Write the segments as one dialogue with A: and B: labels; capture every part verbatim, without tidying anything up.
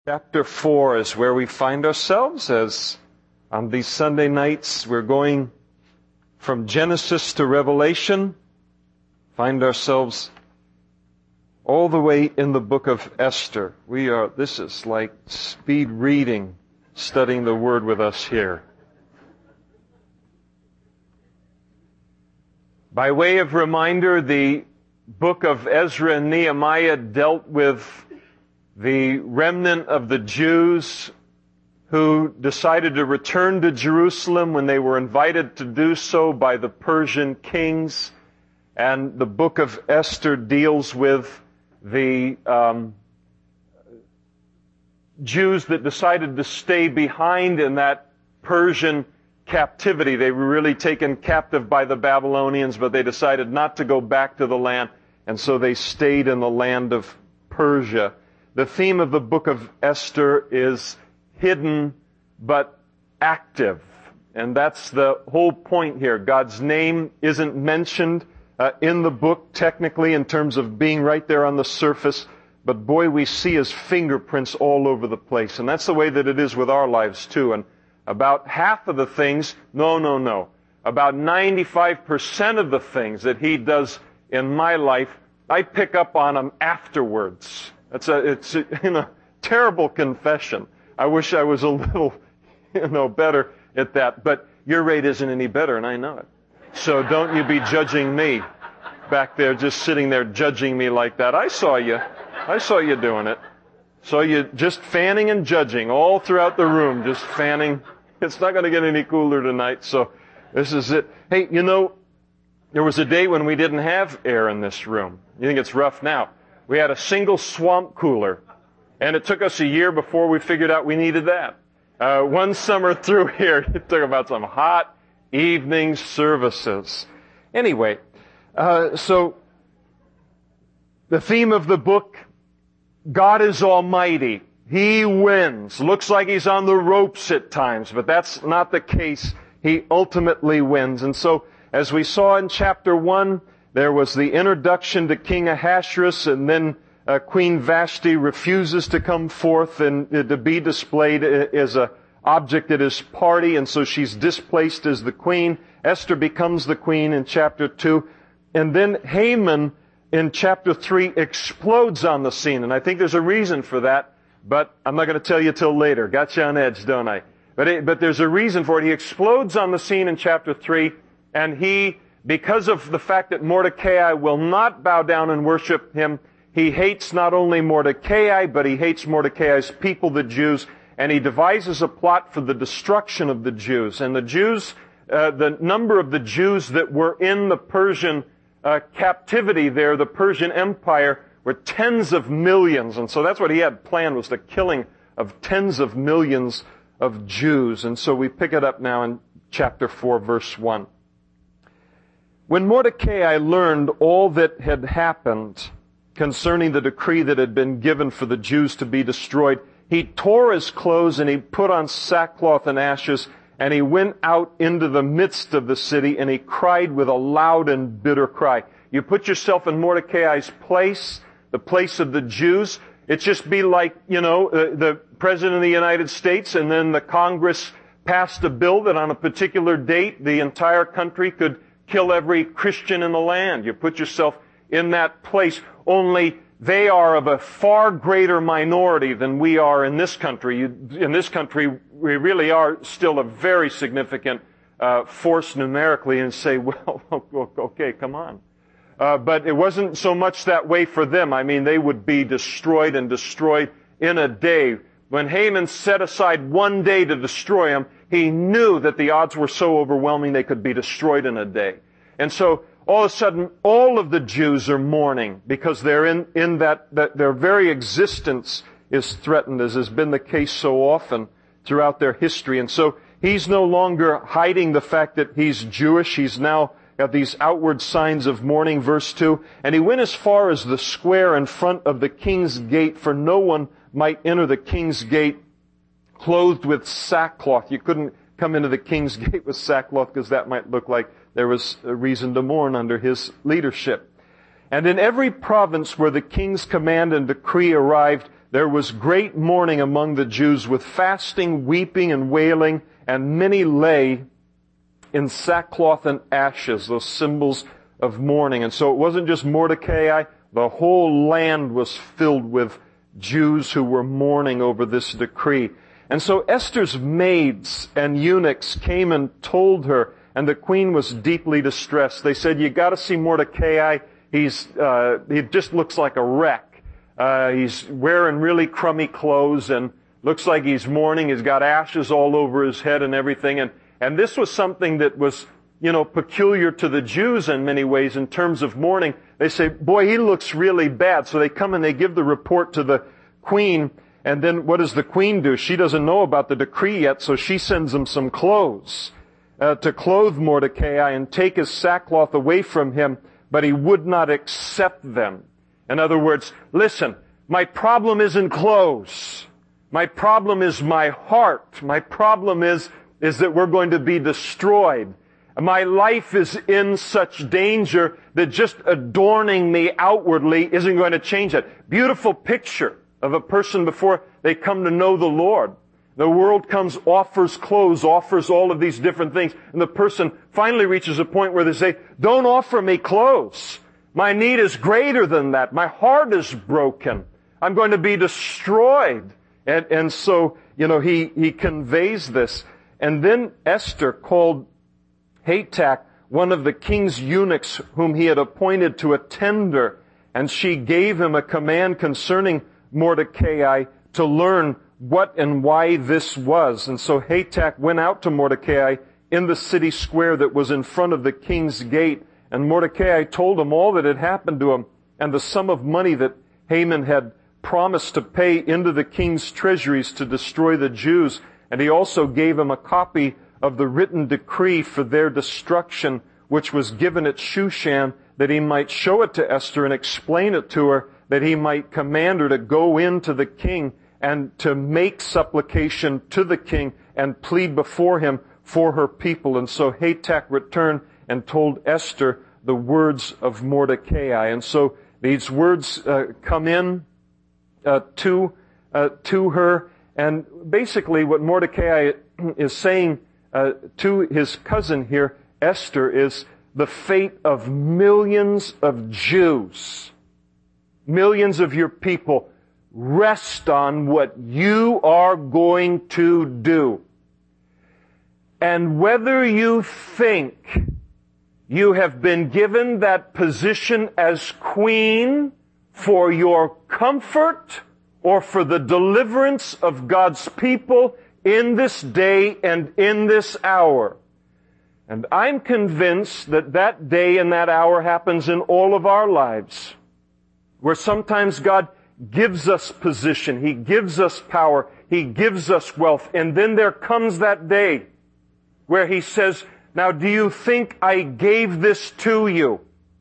A: Chapter four is where we find ourselves as on these Sunday nights we're going from Genesis to Revelation, find ourselves all the way in the book of Esther. We are, this is like speed reading, studying the Word with us here. By way of reminder, the book of Ezra and Nehemiah dealt with the remnant of the Jews who decided to return to Jerusalem when they were invited to do so by the Persian kings. And the book of Esther deals with the um, Jews that decided to stay behind in that Persian captivity. They were really taken captive by the Babylonians, but they decided not to go back to the land, and so they stayed in the land of Persia. The theme of the book of Esther is hidden but active. And that's the whole point here. God's name isn't mentioned uh, in the book technically in terms of being right there on the surface, but boy, we see His fingerprints all over the place. And that's the way that it is with our lives too. And about half of the things, no, no, no. About ninety-five percent of the things that He does in my life, I pick up on them afterwards. It's a, it's a, you know, terrible confession. I wish I was a little, you know, better at that. But your rate isn't any better, and I know it. So don't you be judging me back there, just sitting there judging me like that. I saw you. I saw you doing it. Saw you just fanning and judging all throughout the room, just fanning. It's not going to get any cooler tonight, so this is it. Hey, you know, there was a day when we didn't have air in this room. You think it's rough now? We had a single swamp cooler, and it took us a year before we figured out we needed that. Uh, one summer through here, it took about some hot evening services. Anyway, uh, so the theme of the book, God is almighty. He wins. Looks like He's on the ropes at times, but that's not the case. He ultimately wins. And so, as we saw in chapter one, there was the introduction to King Ahasuerus, and then uh, Queen Vashti refuses to come forth and uh, to be displayed as a object at his party, and so she's displaced as the queen. Esther becomes the queen in chapter two. And then Haman in chapter three explodes on the scene, and I think there's a reason for that, but I'm not going to tell you till later. Got you on edge, don't I? But, it, but there's a reason for it. He explodes on the scene in chapter three, and he, because of the fact that Mordecai will not bow down and worship him, he hates not only Mordecai, but he hates Mordecai's people, the Jews, and he devises a plot for the destruction of the Jews. And the Jews, uh, the number of the Jews that were in the Persian uh, captivity there, the Persian Empire, were tens of millions. And so that's what he had planned, was the killing of tens of millions of Jews. And so we pick it up now in chapter four, verse one. When Mordecai learned all that had happened concerning the decree that had been given for the Jews to be destroyed, he tore his clothes and he put on sackcloth and ashes, and he went out into the midst of the city, and he cried with a loud and bitter cry. You put yourself in Mordecai's place, the place of the Jews. It'd just be like, you know, uh, the President of the United States, and then the Congress passed a bill that on a particular date the entire country could kill every Christian in the land. You put yourself in that place, only they are of a far greater minority than we are in this country. You, in this country, we really are still a very significant uh, force numerically, and say, well, okay, come on. Uh, but it wasn't so much that way for them. I mean, they would be destroyed and destroyed in a day. When Haman set aside one day to destroy him, he knew that the odds were so overwhelming they could be destroyed in a day. And so, all of a sudden, all of the Jews are mourning because they're in, in that, that their very existence is threatened, as has been the case so often throughout their history. And so, he's no longer hiding the fact that he's Jewish. He's now got these outward signs of mourning, verse two. And he went as far as the square in front of the king's gate, for no one might enter the king's gate clothed with sackcloth. You couldn't come into the king's gate with sackcloth because that might look like there was a reason to mourn under his leadership. And in every province where the king's command and decree arrived, there was great mourning among the Jews with fasting, weeping, and wailing, and many lay in sackcloth and ashes, those symbols of mourning. And so it wasn't just Mordecai, the whole land was filled with Jews who were mourning over this decree. And so Esther's maids and eunuchs came and told her, and the queen was deeply distressed. They said, "You got to see Mordecai. He's uh, he just looks like a wreck. Uh, he's wearing really crummy clothes and looks like he's mourning. He's got ashes all over his head and everything." And and this was something that was, you know, peculiar to the Jews in many ways in terms of mourning. They say, "Boy, he looks really bad." So they come and they give the report to the queen. And then what does the queen do? She doesn't know about the decree yet, so she sends them some clothes uh, to clothe Mordecai and take his sackcloth away from him, but he would not accept them. In other words, listen, my problem isn't clothes. My problem is my heart. My problem is, is that we're going to be destroyed. My life is in such danger that just adorning me outwardly isn't going to change it. Beautiful picture of a person before they come to know the Lord. The world comes, offers clothes, offers all of these different things, and the person finally reaches a point where they say, "Don't offer me clothes. My need is greater than that. My heart is broken. I'm going to be destroyed." And, and so, you know, he, he conveys this. And then Esther called Hatak, one of the king's eunuchs whom he had appointed to attend her, and she gave him a command concerning Mordecai to learn what and why this was. And so Hatak went out to Mordecai in the city square that was in front of the king's gate, and Mordecai told him all that had happened to him and the sum of money that Haman had promised to pay into the king's treasuries to destroy the Jews. And he also gave him a copy of the written decree for their destruction, which was given at Shushan, that he might show it to Esther and explain it to her, that he might command her to go in to the king and to make supplication to the king and plead before him for her people. And so Hatak returned and told Esther the words of Mordecai. And so these words uh, come in uh, to uh, to her, and basically what Mordecai is saying uh, to his cousin here, Esther, is the fate of millions of Jews, millions of your people, rest on what you are going to do. And whether you think you have been given that position as queen for your comfort or for the deliverance of God's people in this day and in this hour. And I'm convinced that that day and that hour happens in all of our lives, where sometimes God gives us position, He gives us power, He gives us wealth, and then there comes that day where He says, "Now do you think I gave this to you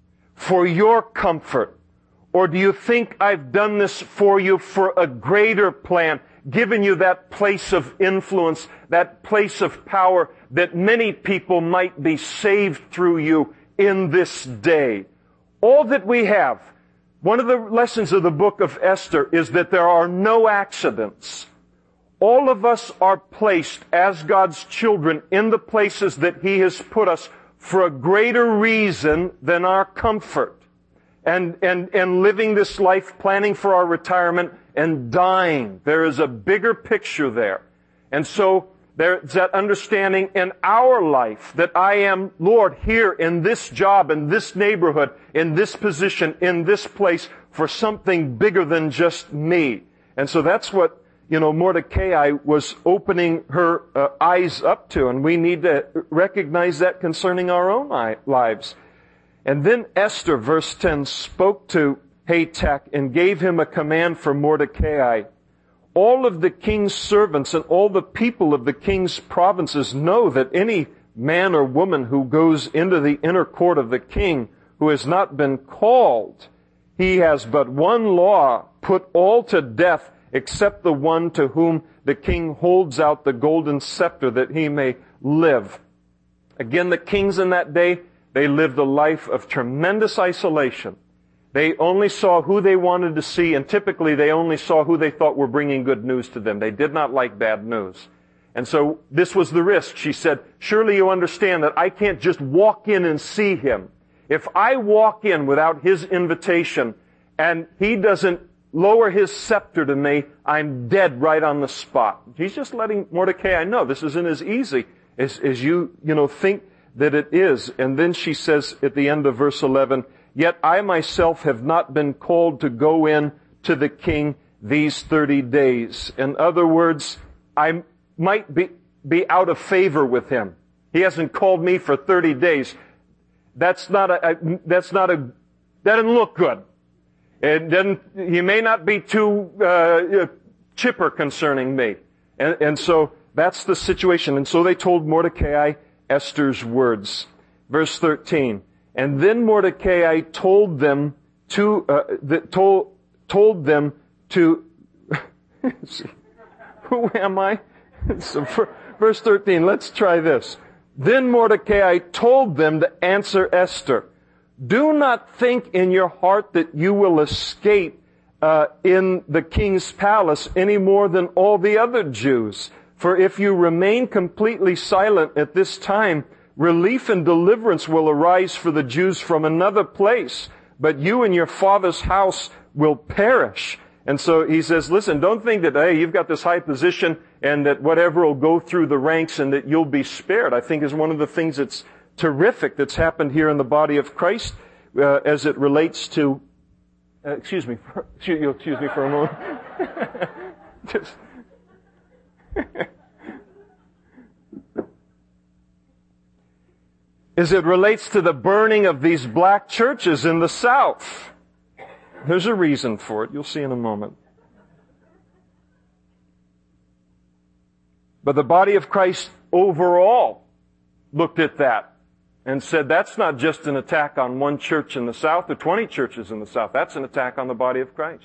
A: for your comfort? Or do you think I've done this for you for a greater plan, given you that place of influence, that place of power, that many people might be saved through you in this day?" All that we have, one of the lessons of the book of Esther is that there are no accidents. All of us are placed as God's children in the places that He has put us for a greater reason than our comfort. And, and, and living this life, planning for our retirement, and dying. There is a bigger picture there. And so there's that understanding in our life that I am, Lord, here in this job, in this neighborhood, in this position, in this place, for something bigger than just me. And so that's what, you know, Mordecai was opening her uh, eyes up to, and we need to recognize that concerning our own lives. And then Esther, verse ten, spoke to Hatak and gave him a command for Mordecai. All of the king's servants and all the people of the king's provinces know that any man or woman who goes into the inner court of the king who has not been called, he has but one law, put all to death except the one to whom the king holds out the golden scepter that he may live. Again, the kings in that day, they lived a life of tremendous isolation. They only saw who they wanted to see, and typically they only saw who they thought were bringing good news to them. They did not like bad news. And so this was the risk. She said, surely you understand that I can't just walk in and see him. If I walk in without his invitation and he doesn't lower his scepter to me, I'm dead right on the spot. He's just letting Mordecai know this isn't as easy as, as you, you know, think that it is. And then she says at the end of verse eleven, yet I myself have not been called to go in to the king these thirty days. In other words, I might be, be out of favor with him. He hasn't called me for thirty days. That's not a, a that's not a, that doesn't look good. It doesn't, he may not be too, uh, chipper concerning me. And, and so that's the situation. And so they told Mordecai Esther's words. Verse thirteen. And then Mordecai told them to, uh, the, told, told them to, who am I? So for, verse thirteen, let's try this. Then Mordecai told them to answer Esther, do not think in your heart that you will escape uh, in the king's palace any more than all the other Jews. For if you remain completely silent at this time, relief and deliverance will arise for the Jews from another place, but you and your father's house will perish. And so he says, listen, don't think that, hey, you've got this high position and that whatever will go through the ranks and that you'll be spared. I think is one of the things that's terrific that's happened here in the body of Christ uh, as it relates to, uh, excuse me, for, you'll excuse me for a moment. Just, as it relates to the burning of these black churches in the South. There's a reason for it. You'll see in a moment. But the body of Christ overall looked at that and said, that's not just an attack on one church in the South or twenty churches in the South. That's an attack on the body of Christ.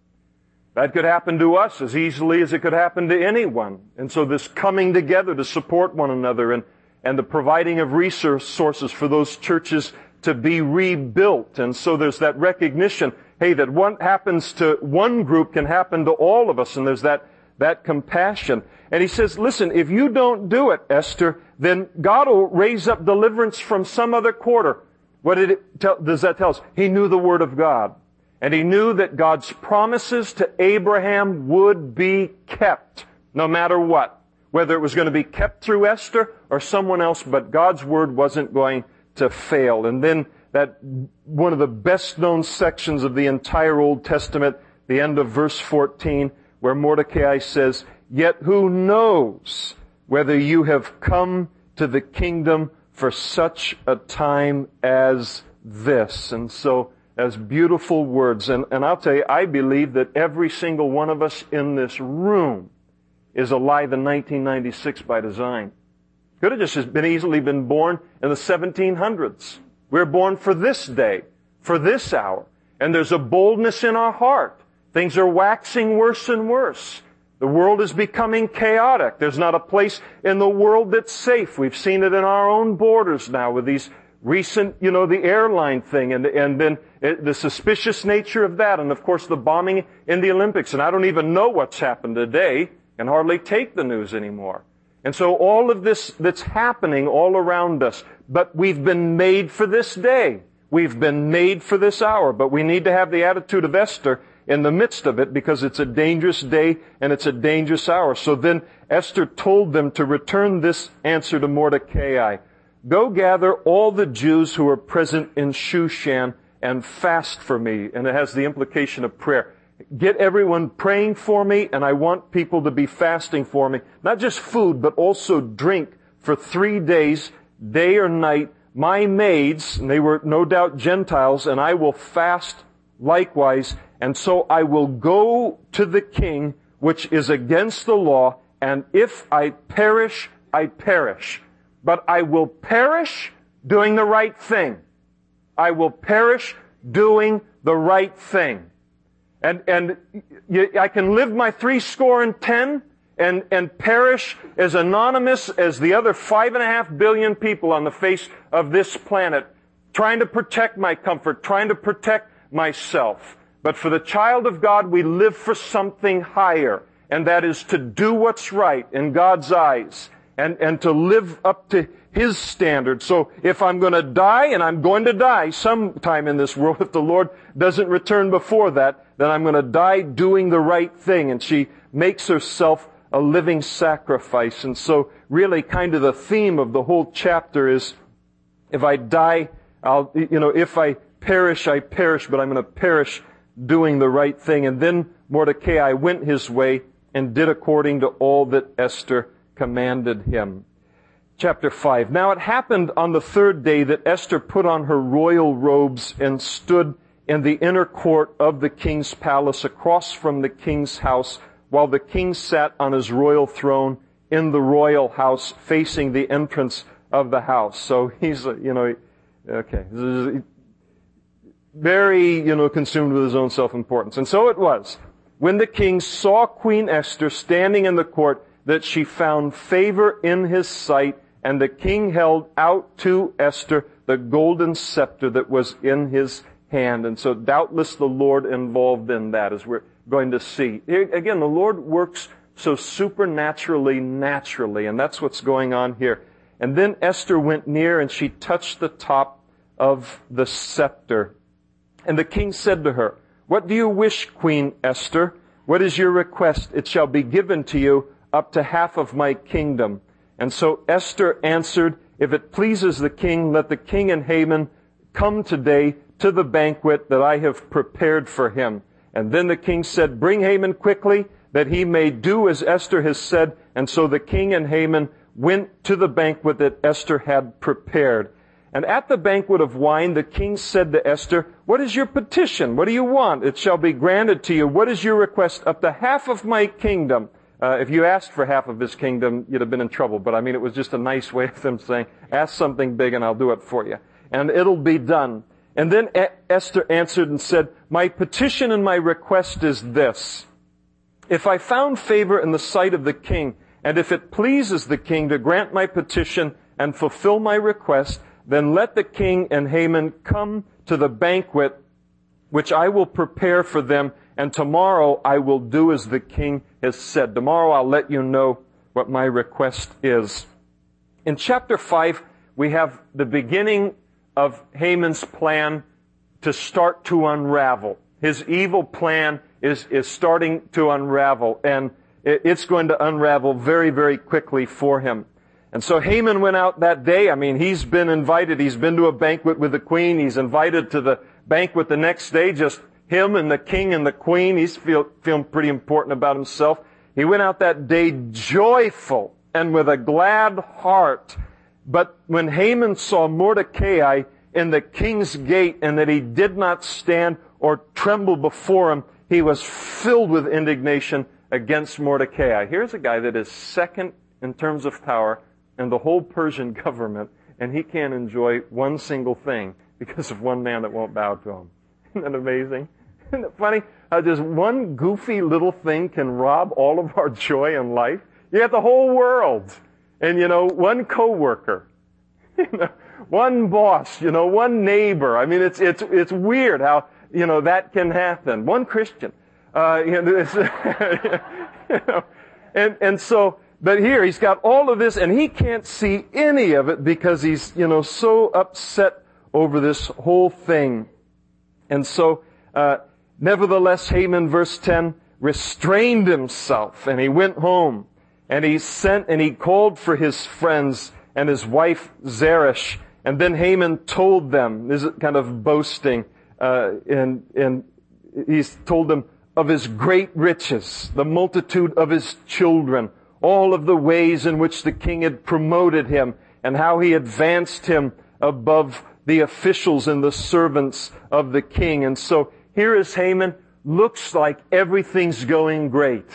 A: That could happen to us as easily as it could happen to anyone. And so this coming together to support one another and, and the providing of resources for those churches to be rebuilt. And so there's that recognition, hey, that what happens to one group can happen to all of us. And there's that, that compassion. And he says, listen, if you don't do it, Esther, then God will raise up deliverance from some other quarter. What did it tell, does that tell us? He knew the Word of God. And he knew that God's promises to Abraham would be kept, no matter what. Whether it was going to be kept through Esther or someone else, but God's Word wasn't going to fail. And then that one of the best known sections of the entire Old Testament, the end of verse fourteen, where Mordecai says, yet who knows whether you have come to the kingdom for such a time as this. And so, as beautiful words. And, and I'll tell you, I believe that every single one of us in this room is alive in nineteen ninety-six by design. Could have just been easily been born in the seventeen hundreds. We're born for this day, for this hour. And there's a boldness in our heart. Things are waxing worse and worse. The world is becoming chaotic. There's not a place in the world that's safe. We've seen it in our own borders now with these recent, you know, the airline thing and, and then it, the suspicious nature of that. And of course the bombing in the Olympics. And I don't even know what's happened today and hardly take the news anymore. And so all of this that's happening all around us, but we've been made for this day. We've been made for this hour, but we need to have the attitude of Esther in the midst of it because it's a dangerous day and it's a dangerous hour. So then Esther told them to return this answer to Mordecai. Go gather all the Jews who are present in Shushan and fast for me. And it has the implication of prayer. Get everyone praying for me, and I want people to be fasting for me. Not just food, but also drink for three days, day or night. My maids, and they were no doubt Gentiles, and I will fast likewise. And so I will go to the king, which is against the law, and if I perish, I perish. But I will perish doing the right thing. I will perish doing the right thing. And, and you, I can live my three score and ten and, and perish as anonymous as the other five and a half billion people on the face of this planet, trying to protect my comfort, trying to protect myself. But for the child of God, we live for something higher, and that is to do what's right in God's eyes, and, and to live up to His standard. So if I'm going to die, and I'm going to die sometime in this world, if the Lord doesn't return before that, then I'm going to die doing the right thing. And she makes herself a living sacrifice. And so really kind of the theme of the whole chapter is, if I die, I'll, you know, if I perish, I perish, but I'm going to perish doing the right thing. And then Mordecai went his way and did according to all that Esther commanded him. Chapter five. Now it happened on the third day that Esther put on her royal robes and stood in the inner court of the king's palace across from the king's house, while the king sat on his royal throne in the royal house facing the entrance of the house. So he's, you know, okay, very, you know, consumed with his own self-importance. And so it was, when the king saw Queen Esther standing in the court, that she found favor in his sight, and the king held out to Esther the golden scepter that was in his hand. And so doubtless the Lord involved in that, as we're going to see. Here, again, the Lord works so supernaturally, naturally, and that's what's going on here. And then Esther went near and she touched the top of the scepter. And the king said to her, "What do you wish, Queen Esther? What is your request? It shall be given to you up to half of my kingdom." And so Esther answered, "If it pleases the king, let the king and Haman come today to the banquet that I have prepared for him." And then the king said, "Bring Haman quickly, that he may do as Esther has said." And so the king and Haman went to the banquet that Esther had prepared. And at the banquet of wine, the king said to Esther, "What is your petition? What do you want? It shall be granted to you. What is your request? Up to half of my kingdom." Uh, if you asked for half of his kingdom, you'd have been in trouble. But I mean, it was just a nice way of them saying, ask something big and I'll do it for you. And it'll be done. And then Esther answered and said, "My petition and my request is this. If I found favor in the sight of the king, and if it pleases the king to grant my petition and fulfill my request, then let the king and Haman come to the banquet which I will prepare for them, and tomorrow I will do as the king has said." Tomorrow I'll let you know what my request is. In chapter five, we have the beginning of Haman's plan to start to unravel. His evil plan is, is starting to unravel, and it, it's going to unravel very, very quickly for him. And so Haman went out that day. I mean, he's been invited. He's been to a banquet with the queen. He's invited to the banquet the next day, just him and the king and the queen. He's feel, feeling pretty important about himself. He went out that day joyful and with a glad heart. But when Haman saw Mordecai in the king's gate and that he did not stand or tremble before him, he was filled with indignation against Mordecai. Here's a guy that is second in terms of power in the whole Persian government, and he can't enjoy one single thing because of one man that won't bow to him. Isn't that amazing? Isn't it funny how just one goofy little thing can rob all of our joy in life? You got the whole world, and you know, one coworker, you know, one boss, you know, one neighbor. I mean, it's it's it's weird how, you know, that can happen. One Christian, uh, you know, it's, you know, and and so. But here, he's got all of this, and he can't see any of it because he's, you know, so upset over this whole thing. And so, uh, nevertheless, Haman, verse ten, restrained himself, and he went home, and he sent, and he called for his friends and his wife Zeresh, and then Haman told them, this is kind of boasting, uh, and, and he's told them of his great riches, the multitude of his children, all of the ways in which the king had promoted him and how he advanced him above the officials and the servants of the king. And so here is Haman. Looks like everything's going great.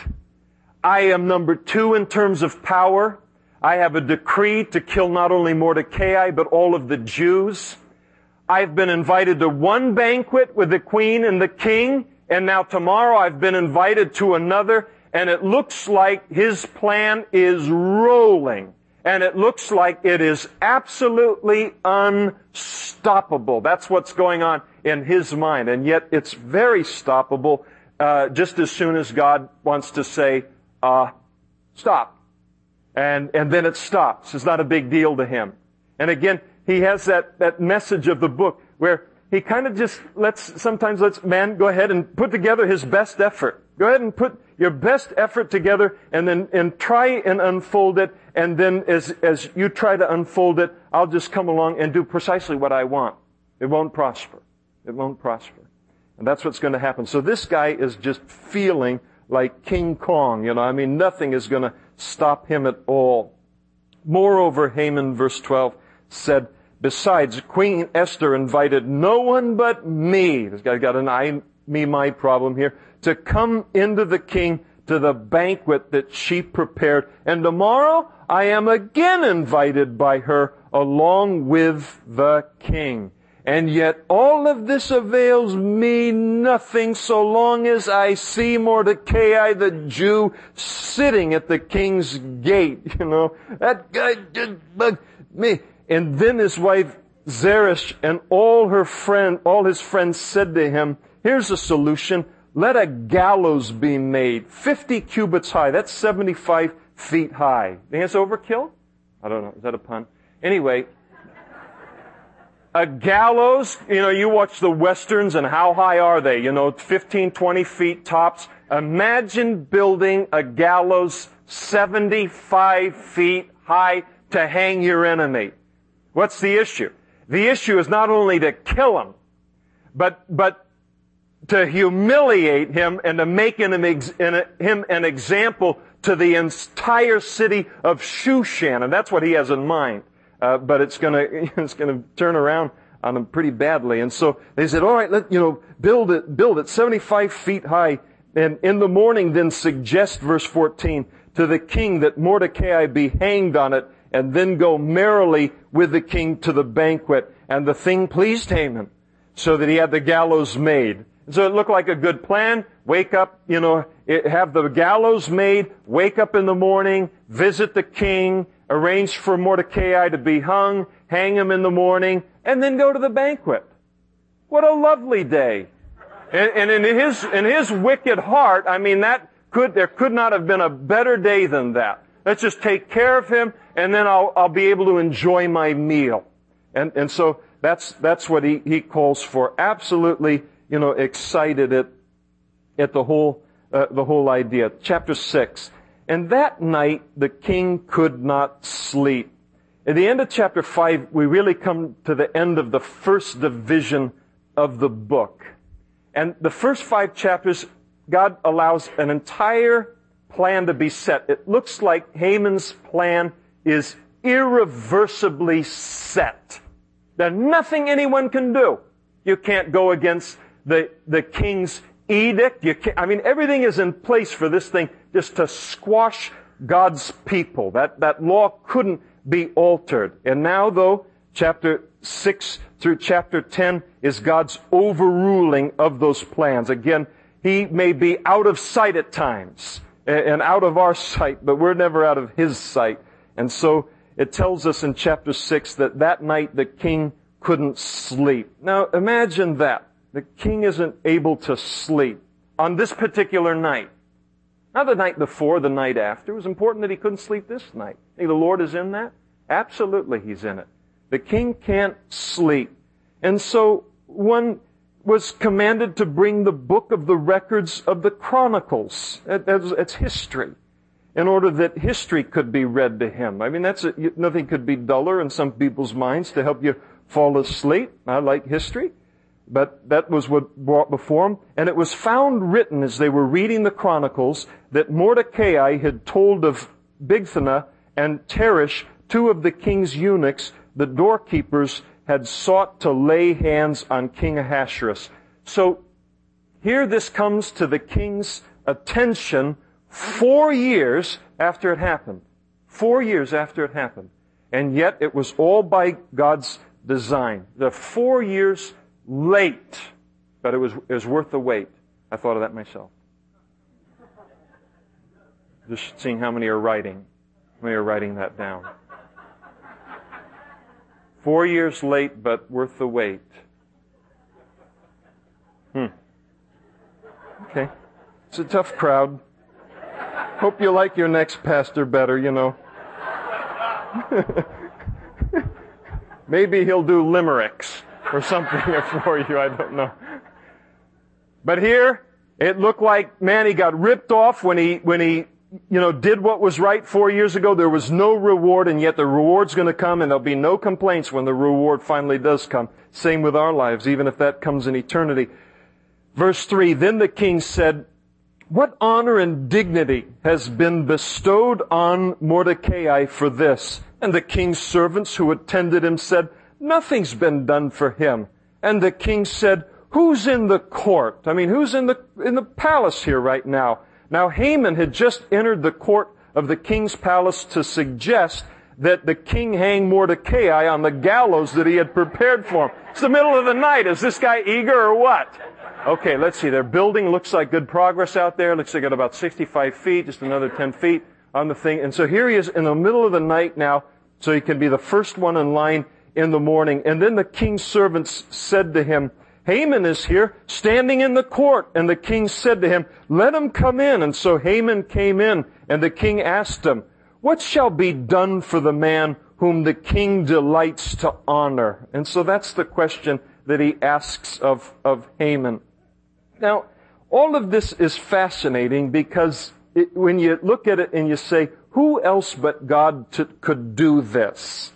A: I am number two in terms of power. I have a decree to kill not only Mordecai, but all of the Jews. I've been invited to one banquet with the queen and the king, and now tomorrow I've been invited to another. And it looks like his plan is rolling. And it looks like it is absolutely unstoppable. That's what's going on in his mind. And yet it's very stoppable uh, just as soon as God wants to say, uh, stop. And, and then it stops. It's not a big deal to him. And again, he has that, that message of the book where he kind of just lets, sometimes lets man go ahead and put together his best effort. Go ahead and put your best effort together and then, and try and unfold it. And then as, as you try to unfold it, I'll just come along and do precisely what I want. It won't prosper. It won't prosper. And that's what's going to happen. So this guy is just feeling like King Kong, you know. I mean, nothing is going to stop him at all. Moreover, Haman, verse twelve, said, besides, Queen Esther invited no one but me, this guy's got an I, me, my problem here, to come into the king to the banquet that she prepared. And tomorrow I am again invited by her along with the king. And yet all of this avails me nothing so long as I see Mordecai the Jew sitting at the king's gate. You know, that guy just bugged me. And then his wife Zeresh and all her friend, all his friends said to him, here's a solution. Let a gallows be made, fifty cubits high. That's seventy-five feet high. Think that's overkill? I don't know. Is that a pun? Anyway, a gallows, you know, you watch the westerns and how high are they? You know, fifteen, twenty feet tops. Imagine building a gallows seventy-five feet high to hang your enemy. What's the issue? The issue is not only to kill him, but, but to humiliate him and to make him an example to the entire city of Shushan. And that's what he has in mind. Uh, but it's gonna, it's gonna turn around on him pretty badly. And so they said, all right, let, you know, build it, build it seventy-five feet high. And in the morning then suggest, verse fourteen, to the king that Mordecai be hanged on it, and then go merrily with the king to the banquet. And the thing pleased Haman, so that he had the gallows made. So it looked like a good plan. Wake up, you know, have the gallows made, wake up in the morning, visit the king, arrange for Mordecai to be hung, hang him in the morning, and then go to the banquet. What a lovely day. And, and in his, in his wicked heart, I mean, that could, there could not have been a better day than that. Let's just take care of him, and then I'll, I'll be able to enjoy my meal. And, and so that's, that's what he, he calls for. Absolutely, you know, excited at, at the whole, uh, the whole idea. Chapter six. And that night the king could not sleep. At the end of chapter five, we really come to the end of the first division of the book. And the first five chapters, God allows an entire plan to be set. It looks like Haman's plan is irreversibly set. There's nothing anyone can do. You can't go against the, the king's edict. You can't, I mean, everything is in place for this thing just to squash God's people. That, that law couldn't be altered. And now, though, chapter six through chapter ten is God's overruling of those plans. Again, He may be out of sight at times and out of our sight, but we're never out of His sight. And so it tells us in chapter six that that night the king couldn't sleep. Now imagine that. The king isn't able to sleep on this particular night. Not the night before, the night after. It was important that he couldn't sleep this night. Think the Lord is in that? Absolutely, He's in it. The king can't sleep. And so one was commanded to bring the book of the records of the Chronicles. It's history. In order that history could be read to him. I mean, that's a, nothing could be duller in some people's minds to help you fall asleep. I like history. But that was what brought before him. And it was found written as they were reading the Chronicles that Mordecai had told of Bigthana and Teresh, two of the king's eunuchs, the doorkeepers, had sought to lay hands on King Ahasuerus. So here this comes to the king's attention four years after it happened. Four years after it happened. And yet it was all by God's design. The four years late, but it was, it was worth the wait. I thought of that myself. Just seeing how many are writing. How many are writing that down? Four years late, but worth the wait. Hmm. Okay. It's a tough crowd. Hope you like your next pastor better, you know. Maybe he'll do limericks or something for you, I don't know. But here, it looked like, man, he got ripped off when he, when he, you know, did what was right four years ago. There was no reward, and yet the reward's going to come, and there'll be no complaints when the reward finally does come. Same with our lives, even if that comes in eternity. Verse three, then the king said, what honor and dignity has been bestowed on Mordecai for this? And the king's servants who attended him said, nothing's been done for him. And the king said, who's in the court? I mean, who's in the, in the palace here right now? Now Haman had just entered the court of the king's palace to suggest that the king hang Mordecai on the gallows that he had prepared for him. It's the middle of the night. Is this guy eager or what? Okay, let's see. Their building looks like good progress out there. Looks like at about sixty-five feet, just another ten feet on the thing. And so here he is in the middle of the night now, so he can be the first one in line in the morning. And then the king's servants said to him, Haman is here, standing in the court. And the king said to him, let him come in. And so Haman came in, and the king asked him, what shall be done for the man whom the king delights to honor? And so that's the question that he asks of, of Haman. Now, all of this is fascinating because it, when you look at it and you say, who else but God to, could do this?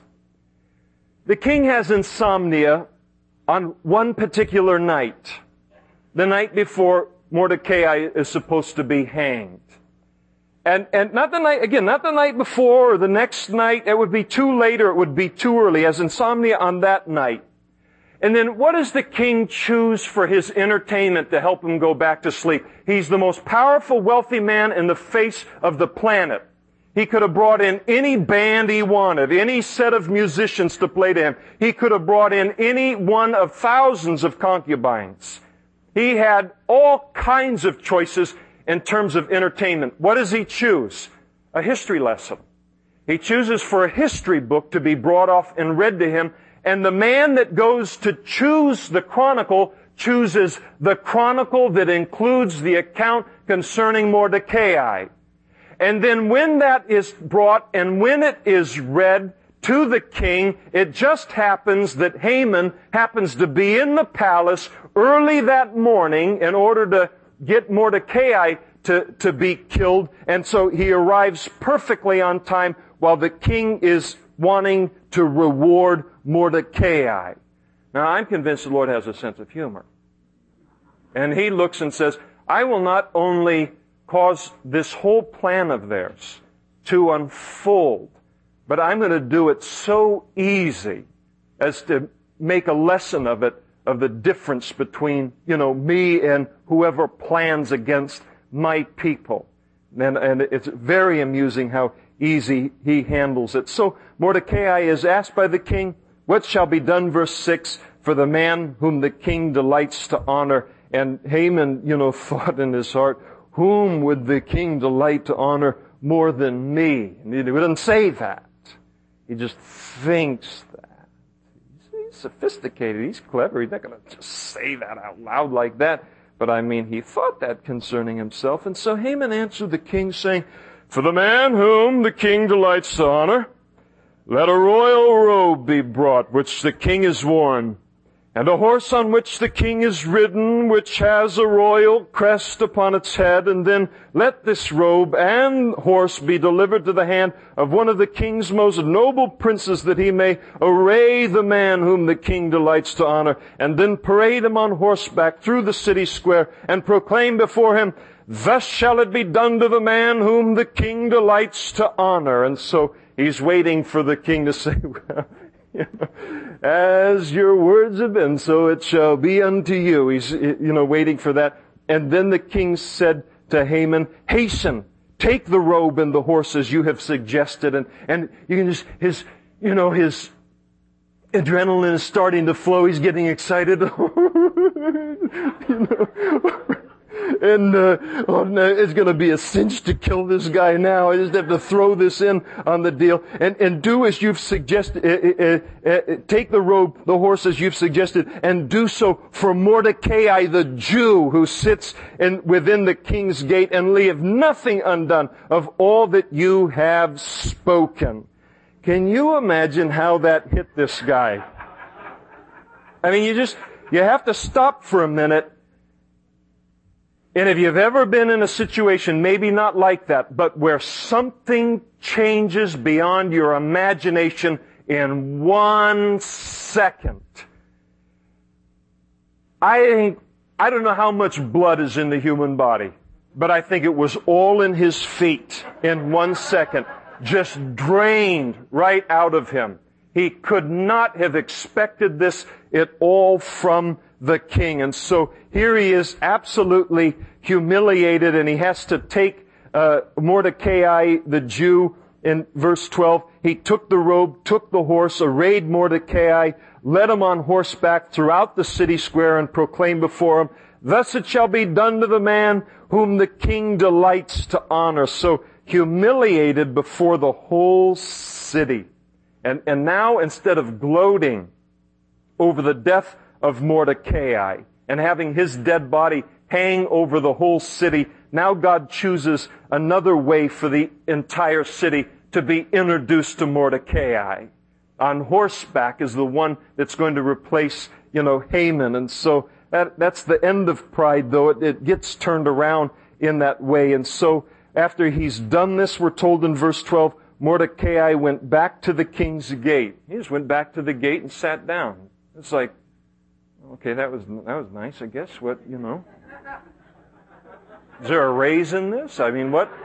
A: The king has insomnia on one particular night, the night before Mordecai is supposed to be hanged. And, and not the night, again, not the night before or the next night. It would be too late or it would be too early. He has insomnia on that night. And then what does the king choose for his entertainment to help him go back to sleep? He's the most powerful, wealthy man in the face of the planet. He could have brought in any band he wanted, any set of musicians to play to him. He could have brought in any one of thousands of concubines. He had all kinds of choices in terms of entertainment. What does he choose? A history lesson. He chooses for a history book to be brought off and read to him. And the man that goes to choose the chronicle chooses the chronicle that includes the account concerning Mordecai. And then when that is brought and when it is read to the king, it just happens that Haman happens to be in the palace early that morning in order to get Mordecai to, to be killed. And so he arrives perfectly on time while the king is wanting to reward Mordecai. Now, I'm convinced the Lord has a sense of humor. And he looks and says, I will not only cause this whole plan of theirs to unfold, but I'm going to do it so easy as to make a lesson of it, of the difference between, you know, me and whoever plans against my people. And, and it's very amusing how easy he handles it. So Mordecai is asked by the king, what shall be done, verse six, for the man whom the king delights to honor? And Haman, you know, thought in his heart, whom would the king delight to honor more than me? And he didn't say that. He just thinks that. He's sophisticated. He's clever. He's not going to just say that out loud like that. But I mean, he thought that concerning himself. And so Haman answered the king saying, for the man whom the king delights to honor, let a royal robe be brought, which the king has worn, and a horse on which the king is ridden, which has a royal crest upon its head, and then let this robe and horse be delivered to the hand of one of the king's most noble princes, that he may array the man whom the king delights to honor, and then parade him on horseback through the city square, and proclaim before him, thus shall it be done to the man whom the king delights to honor. And so he's waiting for the king to say, well, you know, as your words have been, so it shall be unto you. He's, you know, waiting for that. And then the king said to Haman, hasten, take the robe and the horse as you have suggested. And, and you can just, his, you know, his adrenaline is starting to flow. He's getting excited. You know,
B: And uh, oh, no, it's going to be a cinch to kill this guy now. I just have to throw this in on the deal. And, and do as you've suggested. Uh, uh, uh, take the robe, the horse as you've suggested, and do so for Mordecai the Jew who sits in, within the king's gate, and leave nothing undone of all that you have spoken. Can you imagine how that hit this guy? I mean, you just, you have to stop for a minute. And if you've ever been in a situation, maybe not like that, but where something changes beyond your imagination in one second. I think, I don't know how much blood is in the human body, but I think it was all in his feet in one second. Just drained right out of him. He could not have expected this at all from the king. And so here he is absolutely humiliated, and he has to take uh, Mordecai the Jew in verse twelve. He took the robe, took the horse, arrayed Mordecai, led him on horseback throughout the city square, and proclaimed before him, "Thus it shall be done to the man whom the king delights to honor." So humiliated before the whole city. And, and now, instead of gloating over the death of Mordecai and having his dead body hang over the whole city, now God chooses another way for the entire city to be introduced to Mordecai. On horseback is the one that's going to replace, you know, Haman. And so that, that's the end of pride, though. It, it gets turned around in that way. And so after he's done this, we're told in verse twelve, Mordecai went back to the king's gate. He just went back to the gate and sat down. It's like, okay, that was that was nice, I guess. What, you know? Is there a raise in this? I mean, what?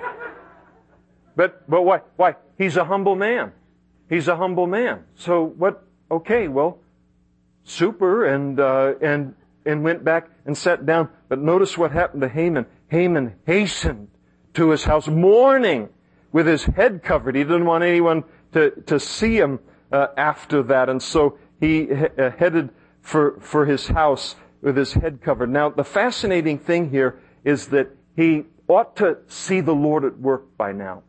B: But but why? Why? He's a humble man. He's a humble man. So what? Okay, well, super, and uh, and and went back and sat down. But notice what happened to Haman. Haman hastened to his house, mourning, with his head covered. He didn't want anyone to to see him uh, after that, and so he he uh, headed for for his house with his head covered. Now, the fascinating thing here is that he ought to see the Lord at work by now.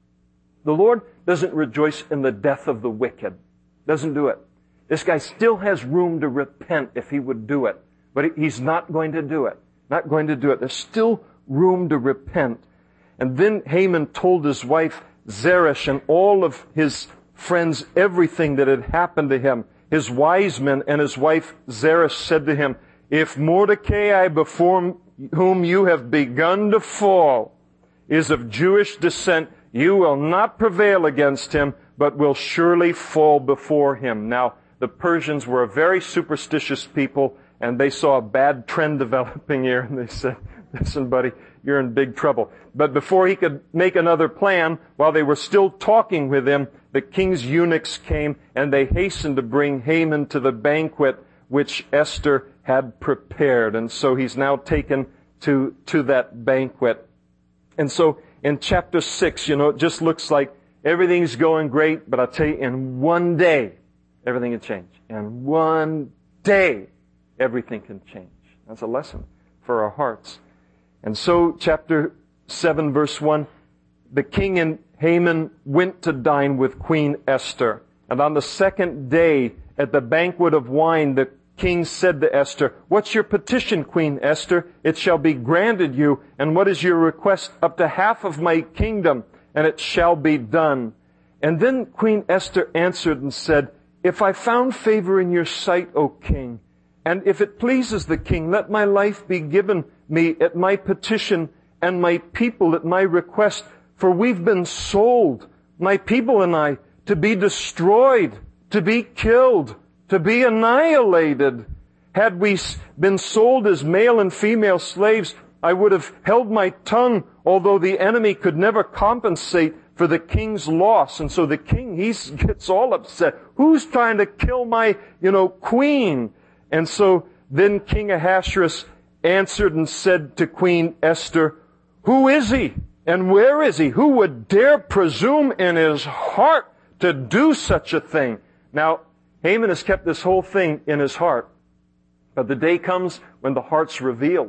B: The Lord doesn't rejoice in the death of the wicked. Doesn't do it. This guy still has room to repent if he would do it, but he's not going to do it. Not going to do it. There's still room to repent. And then Haman told his wife Zeresh and all of his friends everything that had happened to him. His wise men and his wife Zeresh said to him, "If Mordecai, before whom you have begun to fall, is of Jewish descent, you will not prevail against him, but will surely fall before him." Now, the Persians were a very superstitious people, and they saw a bad trend developing here, and they said, "Listen, buddy, you're in big trouble." But before he could make another plan, while they were still talking with him, the king's eunuchs came, and they hastened to bring Haman to the banquet which Esther had prepared. And so he's now taken to, to that banquet. And so in chapter six, you know, it just looks like everything's going great, but I'll tell you, in one day, everything can change. In one day, everything can change. That's a lesson for our hearts. And so, chapter seven, verse one, the king and Haman went to dine with Queen Esther. And on the second day, at the banquet of wine, the king said to Esther, "What's your petition, Queen Esther? It shall be granted you. And what is your request? Up to half of my kingdom, and it shall be done." And then Queen Esther answered and said, "If I found favor in your sight, O king, and if it pleases the king, let my life be given me at my petition, and my people at my request. For we've been sold, my people and I, to be destroyed, to be killed, to be annihilated. Had we been sold as male and female slaves, I would have held my tongue, although the enemy could never compensate for the king's loss." And so the king, he gets all upset. Who's trying to kill my, you know, queen? And so then King Ahasuerus answered and said to Queen Esther, "Who is he? And where is he? Who would dare presume in his heart to do such a thing?" Now, Haman has kept this whole thing in his heart. But the day comes when the heart's revealed.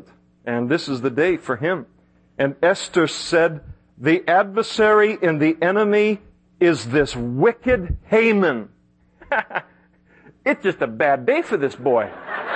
B: And this is the day for him. And Esther said, the adversary and the enemy is this wicked Haman. It's just a bad day for this boy.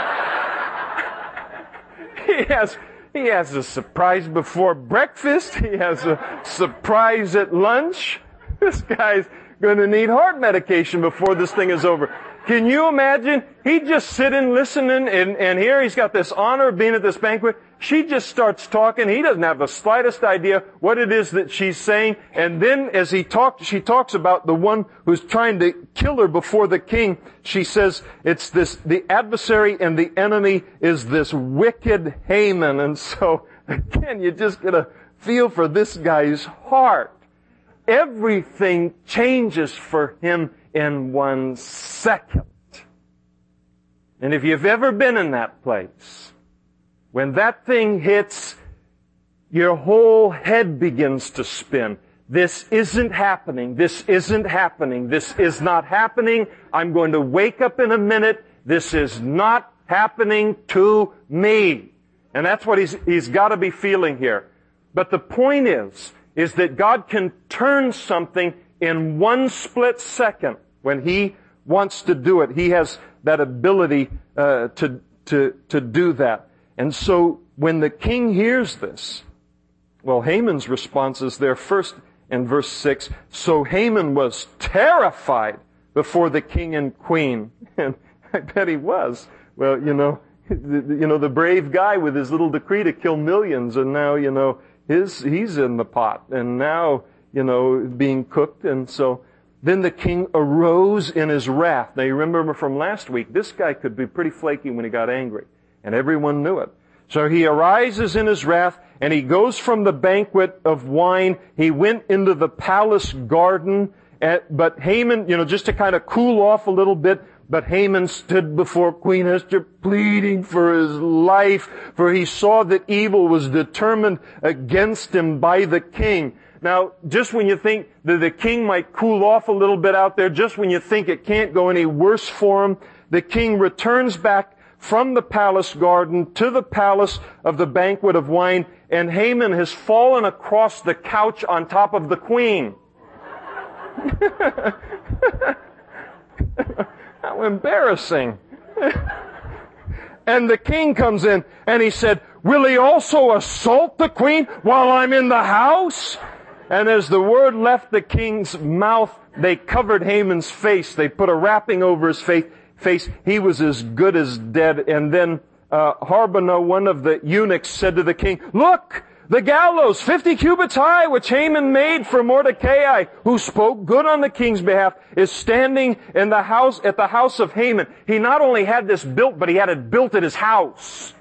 B: He has, he has a surprise before breakfast. He has a surprise at lunch. This guy's going to need heart medication before this thing is over. Can you imagine? He'd just sitting, listening, and, and here he's got this honor of being at this banquet. She just starts talking. He doesn't have the slightest idea what it is that she's saying. And then as he talks, she talks about the one who's trying to kill her before the king. She says it's this, the adversary and the enemy is this wicked Haman. And so, again, you just get a feel for this guy's heart. Everything changes for him in one second. And if you've ever been in that place, when that thing hits, your whole head begins to spin. This isn't happening. This isn't happening. This is not happening. I'm going to wake up in a minute. This is not happening to me. And that's what he's, he's got to be feeling here. But the point is, is that God can turn something in one split second when He wants to do it. He has that ability uh, to to to do that. And so when the king hears this, well, Haman's response is there first in verse six. So Haman was terrified before the king and queen, and I bet he was. Well, you know, you know the brave guy with his little decree to kill millions, and now you know. His, he's in the pot, and now, you know, being cooked, and so, then the king arose in his wrath. Now you remember from last week, this guy could be pretty flaky when he got angry, and everyone knew it. So he arises in his wrath, and he goes from the banquet of wine, he went into the palace garden, at, but Haman, you know, just to kind of cool off a little bit, but Haman stood before Queen Esther pleading for his life, for he saw that evil was determined against him by the king. Now, just when you think that the king might cool off a little bit out there, just when you think it can't go any worse for him, the king returns back from the palace garden to the palace of the banquet of wine, and Haman has fallen across the couch on top of the queen. How embarrassing. And the king comes in and he said, will he also assault the queen while I'm in the house? And as the word left the king's mouth, they covered Haman's face. They put a wrapping over his face. face. He was as good as dead. And then uh, Harbonah, one of the eunuchs, said to the king, look! The gallows, fifty cubits high, which Haman made for Mordecai, who spoke good on the king's behalf, is standing in the house, at the house of Haman. He not only had this built, but he had it built at his house.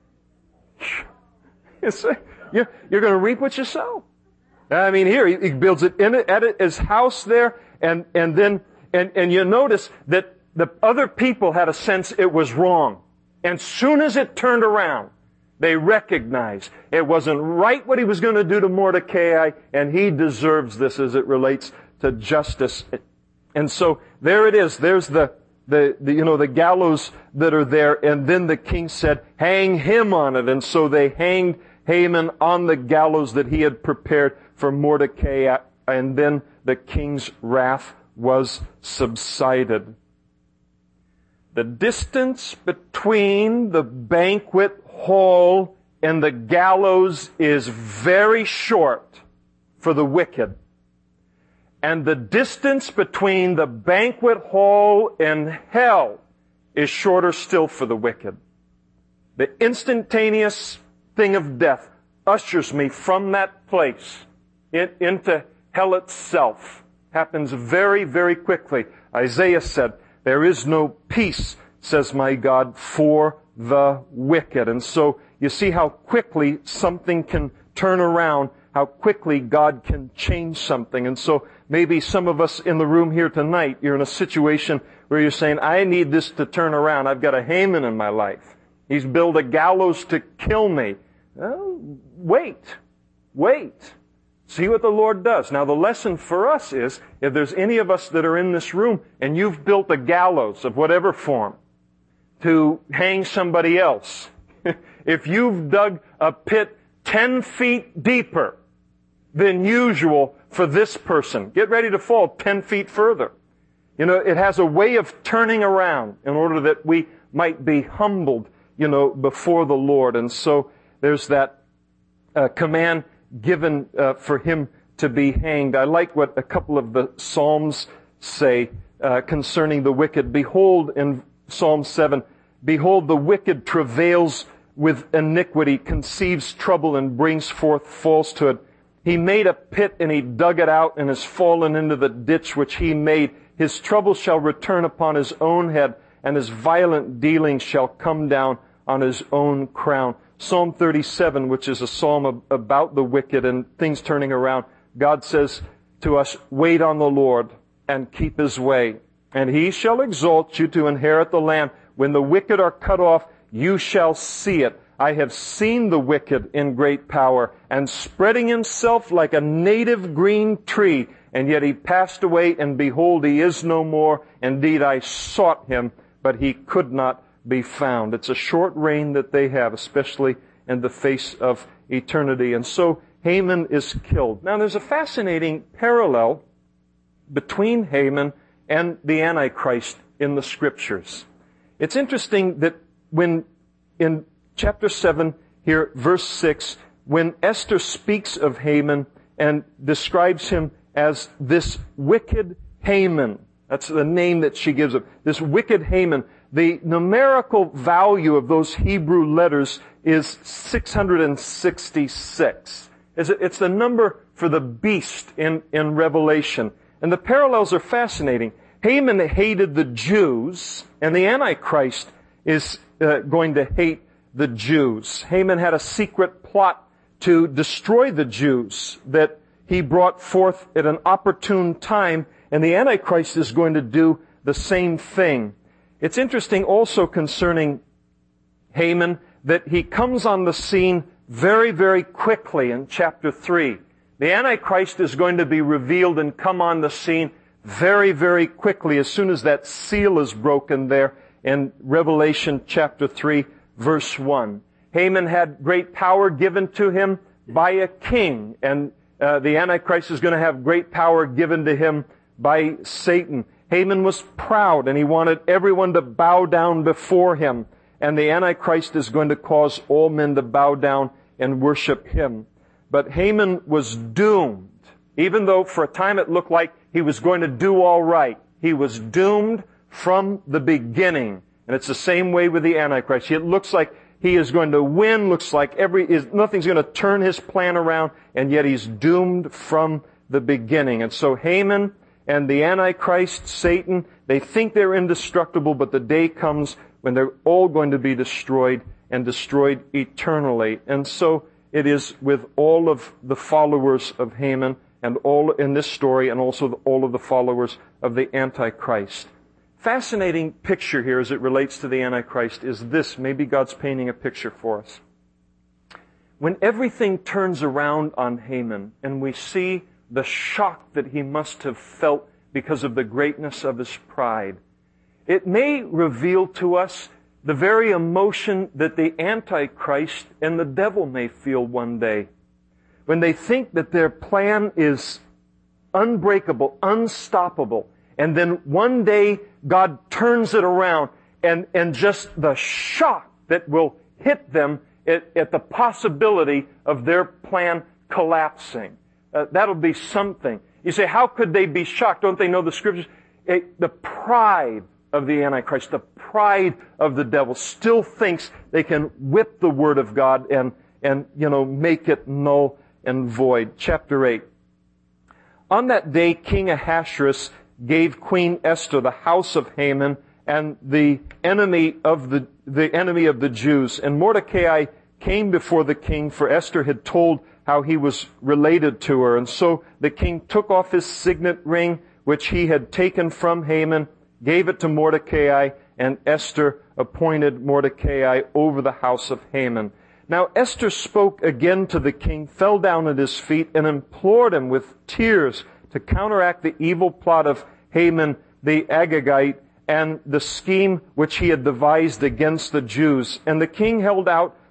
B: You're going to reap what you sow. I mean, here, he builds it in it, at his house there, and, and then, and, and you notice that the other people had a sense it was wrong. And soon as it turned around, they recognized it wasn't right what he was going to do to Mordecai, and he deserves this as it relates to justice. And so there it is. There's the, the, the, you know, the gallows that are there. And then the king said, hang him on it. And so they hanged Haman on the gallows that he had prepared for Mordecai. And then the king's wrath was subsided. The distance between the banquet hall and the gallows is very short for the wicked. And the distance between the banquet hall and hell is shorter still for the wicked. The instantaneous thing of death ushers me from that place in, into hell itself. Happens very, very quickly. Isaiah said, there is no peace, says my God, for the wicked. And so you see how quickly something can turn around, how quickly God can change something. And so maybe some of us in the room here tonight, you're in a situation where you're saying, I need this to turn around. I've got a Haman in my life. He's built a gallows to kill me. Well, wait. Wait. See what the Lord does. Now the lesson for us is, if there's any of us that are in this room and you've built a gallows of whatever form to hang somebody else, if you've dug a pit ten feet deeper than usual for this person, get ready to fall ten feet further. You know, it has a way of turning around in order that we might be humbled, you know, before the Lord. And so there's that uh, command given uh, for him to be hanged. I like what a couple of the Psalms say uh, concerning the wicked. Behold, in Psalm seven, behold, the wicked travails with iniquity, conceives trouble, and brings forth falsehood. He made a pit, and he dug it out, and has fallen into the ditch which he made. His trouble shall return upon his own head, and his violent dealings shall come down on his own crown. Psalm thirty-seven, which is a psalm about the wicked and things turning around, God says to us, wait on the Lord and keep his way, and he shall exalt you to inherit the land. When the wicked are cut off, you shall see it. I have seen the wicked in great power, and spreading himself like a native green tree, and yet he passed away, and behold, he is no more. Indeed, I sought him, but he could not be found. It's a short reign that they have, especially in the face of eternity. And so Haman is killed. Now, there's a fascinating parallel between Haman and the Antichrist in the Scriptures. It's interesting that when in chapter seven, here, verse six, when Esther speaks of Haman and describes him as this wicked Haman, that's the name that she gives him, this wicked Haman, the numerical value of those Hebrew letters is six hundred sixty-six. It's the number for the beast in, in Revelation. And the parallels are fascinating. Haman hated the Jews, and the Antichrist is uh, going to hate the Jews. Haman had a secret plot to destroy the Jews that he brought forth at an opportune time, and the Antichrist is going to do the same thing. It's interesting also concerning Haman that he comes on the scene very, very quickly in chapter three. The Antichrist is going to be revealed and come on the scene very, very quickly as soon as that seal is broken there in Revelation chapter three, verse one. Haman had great power given to him by a king, and uh, the Antichrist is going to have great power given to him by Satan. Haman was proud, and he wanted everyone to bow down before him, and the Antichrist is going to cause all men to bow down and worship him. But Haman was doomed, even though for a time it looked like he was going to do all right. He was doomed from the beginning. And it's the same way with the Antichrist. It looks like he is going to win, looks like every, is, nothing's going to turn his plan around, and yet he's doomed from the beginning. And so Haman and the Antichrist, Satan, they think they're indestructible, but the day comes when they're all going to be destroyed and destroyed eternally. And so it is with all of the followers of Haman and all in this story, and also all of the followers of the Antichrist. Fascinating picture here as it relates to the Antichrist is this. Maybe God's painting a picture for us. When everything turns around on Haman and we see the shock that he must have felt because of the greatness of his pride, it may reveal to us the very emotion that the Antichrist and the devil may feel one day when they think that their plan is unbreakable, unstoppable, and then one day God turns it around, and, and just the shock that will hit them at, at the possibility of their plan collapsing. Uh, that'll be something. You say, how could they be shocked? Don't they know the Scriptures? It, the pride of the Antichrist, the pride of the devil still thinks they can whip the Word of God and, and, you know, make it null and void. Chapter eight. On that day, King Ahasuerus gave Queen Esther the house of Haman and the enemy of the, the enemy of the Jews. And Mordecai came before the king, for Esther had told how he was related to her. And so the king took off his signet ring, which he had taken from Haman, gave it to Mordecai, and Esther appointed Mordecai over the house of Haman. Now Esther spoke again to the king, fell down at his feet, and implored him with tears to counteract the evil plot of Haman the Agagite and the scheme which he had devised against the Jews. And the king held out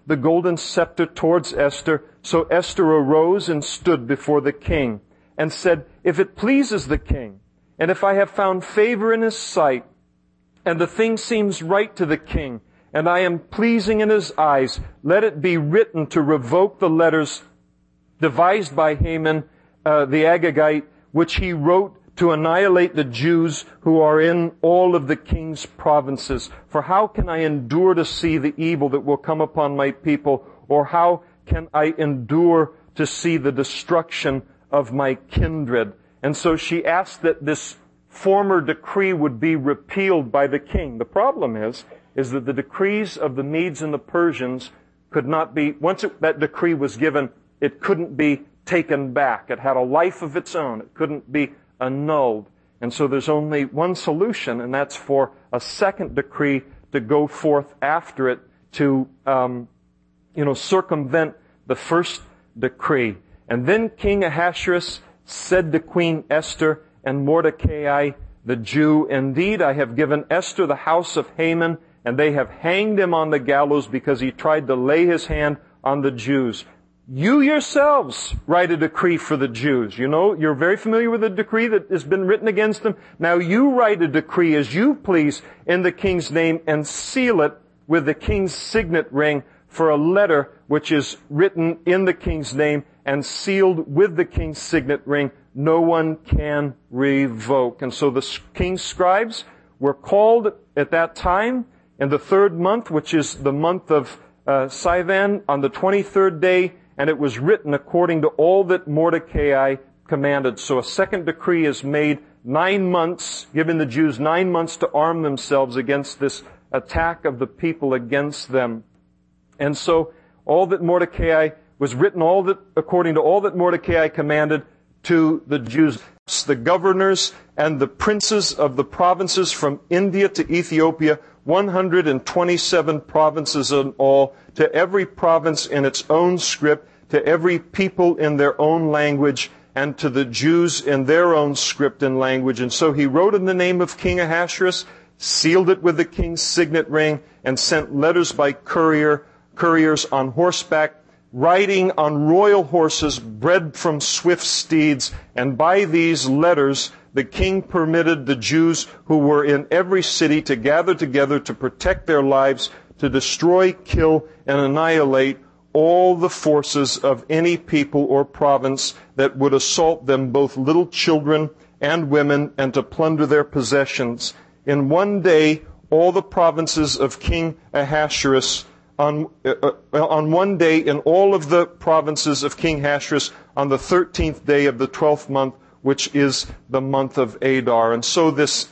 B: the golden scepter towards Esther. So Esther arose and stood before the king and said, "If it pleases the king, and if I have found favor in his sight, and the thing seems right to the king, and I am pleasing in his eyes, let it be written to revoke the letters devised by Haman uh, the Agagite, which he wrote to annihilate the Jews who are in all of the king's provinces. For how can I endure to see the evil that will come upon my people, or how can I endure to see the destruction of my kindred?" And so she asked that this former decree would be repealed by the king. The problem is, is that the decrees of the Medes and the Persians could not be, once it, that decree was given, it couldn't be taken back. It had a life of its own. It couldn't be annulled. And so there's only one solution, and that's for a second decree to go forth after it to, um, you know, circumvent the first decree. And then King Ahasuerus said to Queen Esther and Mordecai the Jew, "Indeed, I have given Esther the house of Haman, and they have hanged him on the gallows because he tried to lay his hand on the Jews. You yourselves write a decree for the Jews." You know, you're very familiar with the decree that has been written against them. Now you write a decree as you please in the king's name and seal it with the king's signet ring for a letter which is written in the king's name and sealed with the king's signet ring. No one can revoke. And so the king's scribes were called at that time in the third month, which is the month of uh, Sivan, on the twenty-third day, and it was written according to all that Mordecai commanded. So a second decree is made, nine months, giving the Jews nine months to arm themselves against this attack of the people against them. And so all that Mordecai was written, all that according to all that Mordecai commanded to the Jews. The governors and the princes of the provinces from India to Ethiopia, one hundred twenty-seven provinces in all, to every province in its own script, to every people in their own language, and to the Jews in their own script and language. And so he wrote in the name of King Ahasuerus, sealed it with the king's signet ring, and sent letters by courier, couriers on horseback, riding on royal horses bred from swift steeds. And by these letters the king permitted the Jews who were in every city to gather together to protect their lives, to destroy, kill, and annihilate all the forces of any people or province that would assault them, both little children and women, and to plunder their possessions. In one day, all the provinces of King Ahasuerus, on, uh, on one day in all of the provinces of King Ahasuerus, on the thirteenth day of the twelfth month, which is the month of Adar. And so this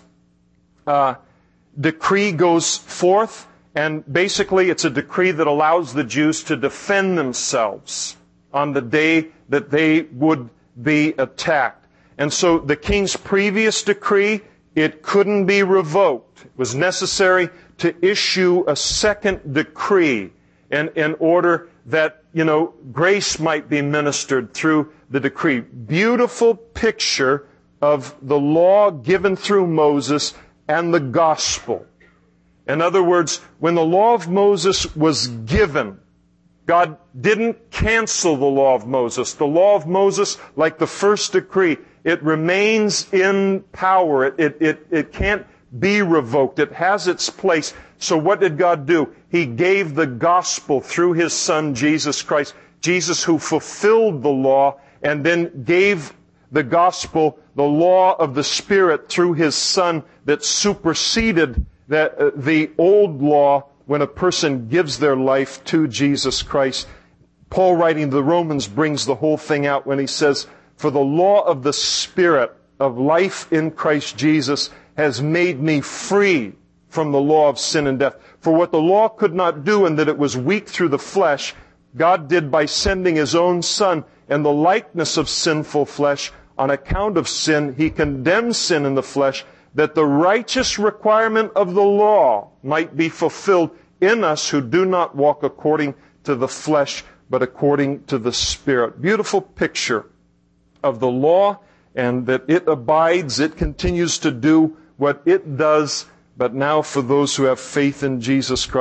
B: uh, decree goes forth, and basically it's a decree that allows the Jews to defend themselves on the day that they would be attacked. And so the king's previous decree, it couldn't be revoked. It was necessary to issue a second decree in, in order that, you know, grace might be ministered through the decree. Beautiful picture of the law given through Moses and the gospel. In other words, when the law of Moses was given, God didn't cancel the law of Moses. The law of Moses, like the first decree, it remains in power. It, it, it, it can't be revoked. It has its place. So what did God do? He gave the gospel through His Son, Jesus Christ. Jesus, who fulfilled the law, and then gave the gospel, the law of the Spirit, through His Son, that superseded that uh, the old law when a person gives their life to Jesus Christ. Paul, writing to the Romans, brings the whole thing out when he says, "For the law of the Spirit of life in Christ Jesus has made me free from the law of sin and death. For what the law could not do, and that it was weak through the flesh, God did by sending His own Son in the likeness of sinful flesh. On account of sin, He condemned sin in the flesh, that the righteous requirement of the law might be fulfilled in us who do not walk according to the flesh, but according to the Spirit." Beautiful picture of the law, and that it abides, it continues to do what it does, but now for those who have faith in Jesus Christ,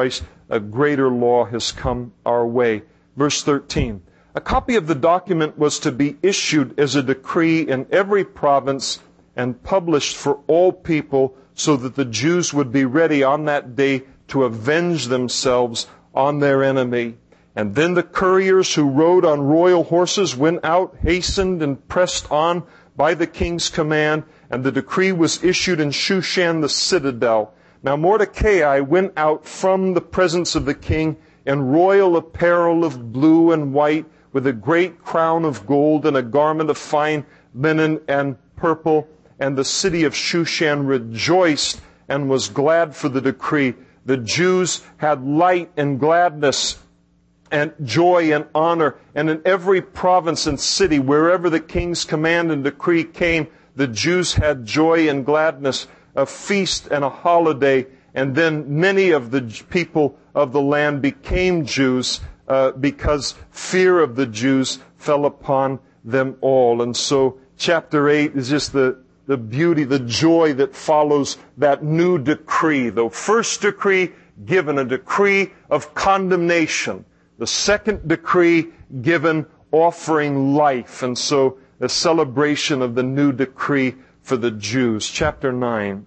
A: a greater law has come our way. Verse thirteen. A copy of the document was to be issued as a decree in every province and published for all people, so that the Jews would be ready on that day to avenge themselves on their enemy. And then the couriers who rode on royal horses went out, hastened, and pressed on by the king's command, and the decree was issued in Shushan the citadel. Now Mordecai went out from the presence of the king in royal apparel of blue and white, with a great crown of gold and a garment of fine linen and purple. And the city of Shushan rejoiced and was glad for the decree. The Jews had light and gladness and joy and honor. And in every province and city, wherever the king's command and decree came, the Jews had joy and gladness, a feast and a holiday. And then many of the people of the land became Jews uh, because fear of the Jews fell upon them all. And so chapter eight is just the the beauty, the joy that follows that new decree. The first decree given a decree of condemnation. The second decree given offering life. And so the celebration of the new decree for the Jews. Chapter nine.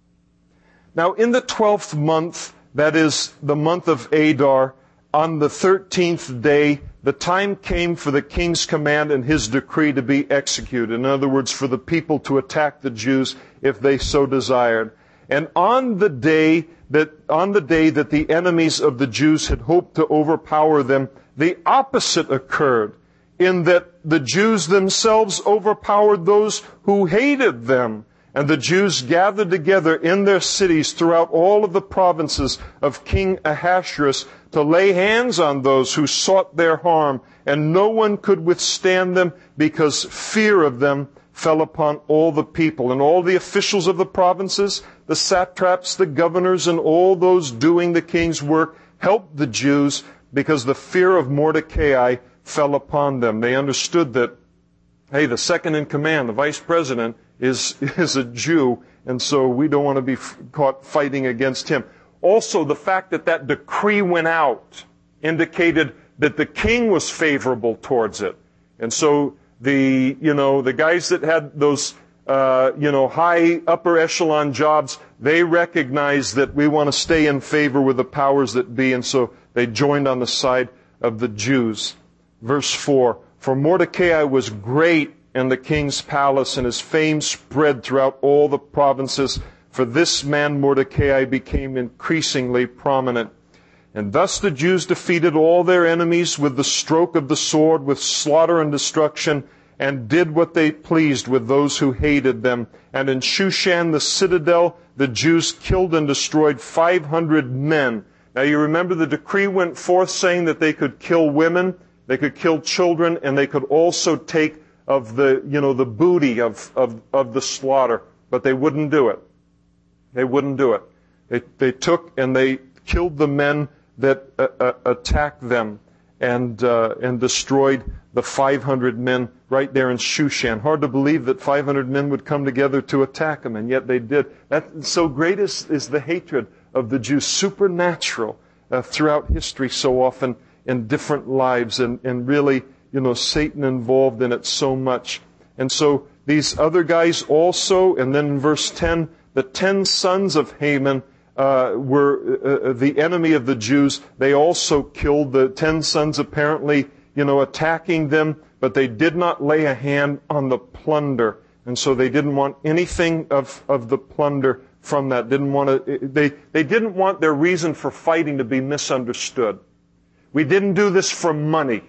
A: Now in the twelfth month, that is the month of Adar, on the thirteenth day, the time came for the king's command and his decree to be executed. In other words, for the people to attack the Jews if they so desired. And on the day that, on the day that the enemies of the Jews had hoped to overpower them, the opposite occurred, in that the Jews themselves overpowered those who hated them. And the Jews gathered together in their cities throughout all of the provinces of King Ahasuerus to lay hands on those who sought their harm, and no one could withstand them, because fear of them fell upon all the people. And all the officials of the provinces, the satraps, the governors, and all those doing the king's work helped the Jews, because the fear of Mordecai fell upon them. They understood that, hey, the second in command, the vice president, is, is a Jew, and so we don't want to be f- caught fighting against him. Also, the fact that that decree went out indicated that the king was favorable towards it. And so the, you know, the guys that had those, uh, you know, high upper echelon jobs, they recognized that we want to stay in favor with the powers that be, and so they joined on the side of the Jews. Verse four, for Mordecai was great in the king's palace, and his fame spread throughout all the provinces. For this man Mordecai became increasingly prominent. And thus the Jews defeated all their enemies with the stroke of the sword, with slaughter and destruction, and did what they pleased with those who hated them. And in Shushan the citadel, the Jews killed and destroyed five hundred men. Now you remember the decree went forth saying that they could kill women, they could kill children, and they could also take of the, you know, the booty of, of, of the slaughter. But they wouldn't do it. They wouldn't do it. They, they took and they killed the men that uh, uh, attacked them, and uh, and destroyed the five hundred men right there in Shushan. Hard to believe that five hundred men would come together to attack them, and yet they did. That, so great is, is the hatred of the Jews, supernatural uh, throughout history so often in different lives, and, and really, you know, Satan involved in it so much. And so these other guys also, and then in verse ten, the ten sons of Haman uh, were uh, the enemy of the Jews. They also killed the ten sons, apparently, you know, attacking them, but they did not lay a hand on the plunder. And so they didn't want anything of, of the plunder from that. Didn't want to, they, they didn't want their reason for fighting to be misunderstood. We didn't do this for money.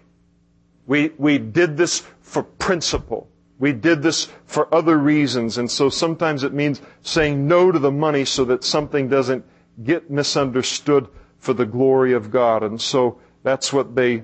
A: We, we did this for principle. We did this for other reasons. And so sometimes it means saying no to the money so that something doesn't get misunderstood for the glory of God. And so that's what they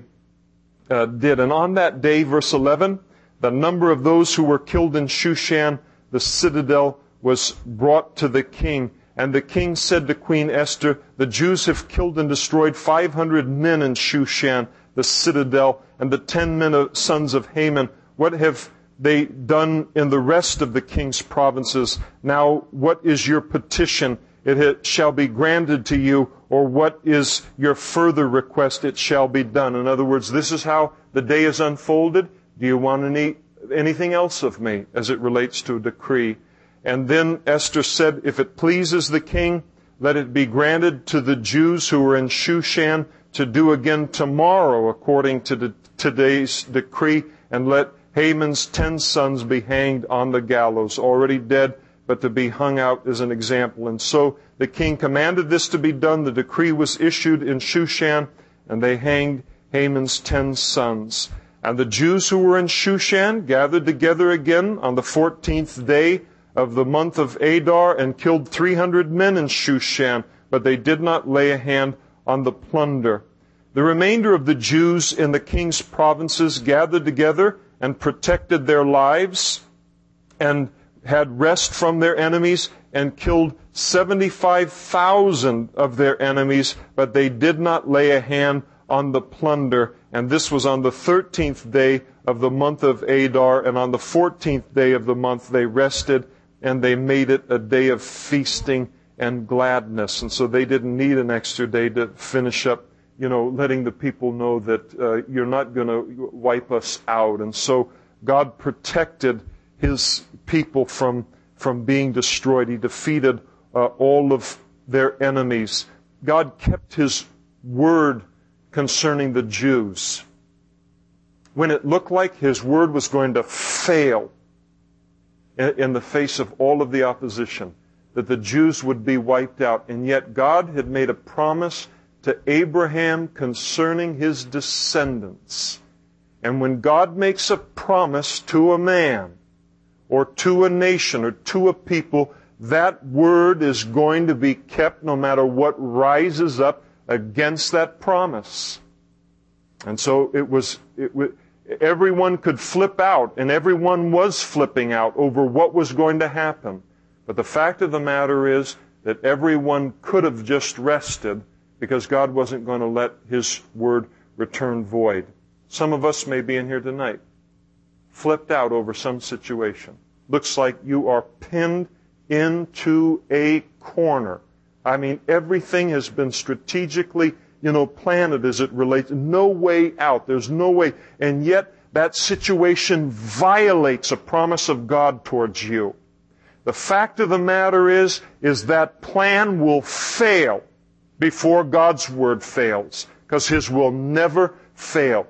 A: uh, did. And on that day, verse eleven, the number of those who were killed in Shushan, the citadel, was brought to the king. And the king said to Queen Esther, the Jews have killed and destroyed five hundred men in Shushan, the citadel, and the ten men of, sons of Haman. What have they done in the rest of the king's provinces? Now, what is your petition it shall be granted to you, or what is your further request, it shall be done. In other words, this is how the day is unfolded. Do you want any, anything else of me as it relates to a decree? And then Esther said, if it pleases the king, let it be granted to the Jews who are in Shushan to do again tomorrow according to the, today's decree, and let Haman's ten sons be hanged on the gallows, already dead, but to be hung out as an example. And so the king commanded this to be done. The decree was issued in Shushan, and they hanged Haman's ten sons. And the Jews who were in Shushan gathered together again on the fourteenth day of the month of Adar and killed three hundred men in Shushan, but they did not lay a hand on the plunder. The remainder of the Jews in the king's provinces gathered together and protected their lives and had rest from their enemies and killed seventy-five thousand of their enemies, but they did not lay a hand on the plunder. And this was on the thirteenth day of the month of Adar, and on the fourteenth day of the month they rested, and they made it a day of feasting and gladness. And so they didn't need an extra day to finish up, you know, letting the people know that uh, you're not going to wipe us out. And so God protected His people from, from being destroyed. He defeated uh, all of their enemies. God kept His word concerning the Jews. When it looked like His word was going to fail in, in the face of all of the opposition, that the Jews would be wiped out. And yet God had made a promise to Abraham concerning his descendants. And when God makes a promise to a man, or to a nation, or to a people, that word is going to be kept no matter what rises up against that promise. And so it was, it was, everyone could flip out, and everyone was flipping out over what was going to happen. But the fact of the matter is that everyone could have just rested, because God wasn't going to let His word return void. Some of us may be in here tonight, flipped out over some situation. Looks like you are pinned into a corner. I mean, everything has been strategically, you know, planted as it relates. No way out. There's no way. And yet, that situation violates a promise of God towards you. The fact of the matter is, is that plan will fail before God's word fails, because His will never fail.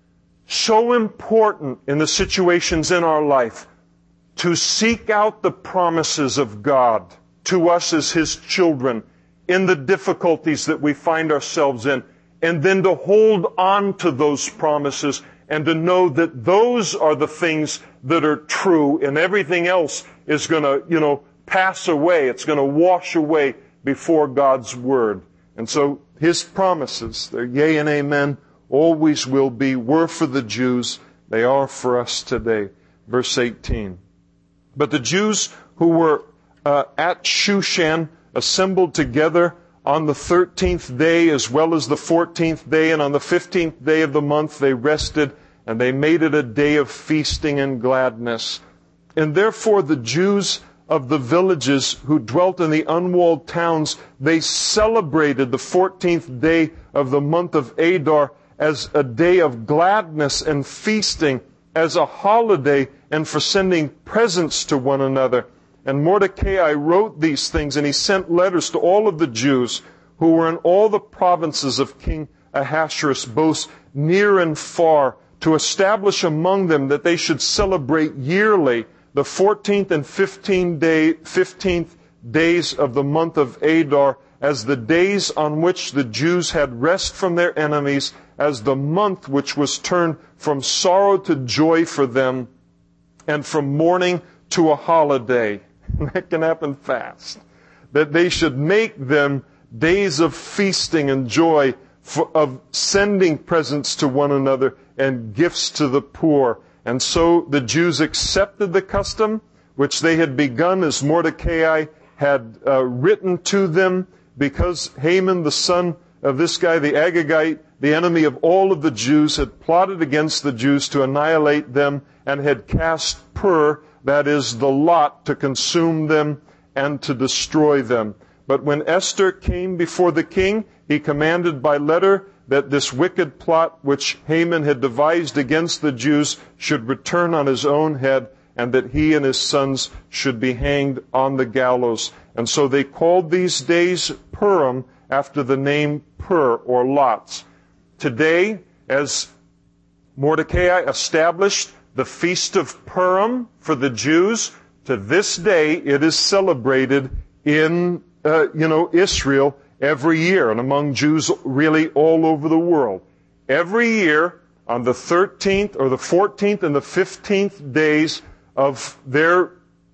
A: So important in the situations in our life to seek out the promises of God to us as His children in the difficulties that we find ourselves in, and then to hold on to those promises and to know that those are the things that are true, and everything else is going to, you know, pass away. It's going to wash away before God's word. And so His promises, they're yea and amen, always will be, were for the Jews, they are for us today. Verse eighteen. But the Jews who were uh, at Shushan assembled together on the thirteenth day as well as the fourteenth day, and on the fifteenth day of the month they rested, and they made it a day of feasting and gladness. And therefore the Jews of the villages who dwelt in the unwalled towns, they celebrated the fourteenth day of the month of Adar as a day of gladness and feasting, as a holiday, and for sending presents to one another. And Mordecai wrote these things, and he sent letters to all of the Jews who were in all the provinces of King Ahasuerus, both near and far, to establish among them that they should celebrate yearly the fourteenth and fifteenth day, fifteenth days of the month of Adar as the days on which the Jews had rest from their enemies, as the month which was turned from sorrow to joy for them, and from mourning to a holiday. That can happen fast. That they should make them days of feasting and joy, for, of sending presents to one another and gifts to the poor. And so the Jews accepted the custom which they had begun, as Mordecai had uh, written to them, because Haman, the son of this guy, the Agagite, the enemy of all of the Jews, had plotted against the Jews to annihilate them, and had cast pur, that is, the lot, to consume them and to destroy them. But when Esther came before the king, he commanded by letter that this wicked plot which Haman had devised against the Jews should return on his own head, and that he and his sons should be hanged on the gallows. And so they called these days Purim, after the name Pur, or lots. Today, as Mordecai established the Feast of Purim for the Jews, to this day it is celebrated in, uh, you know, Israel every year, and among Jews really all over the world. Every year, on the thirteenth or the fourteenth and the fifteenth days of their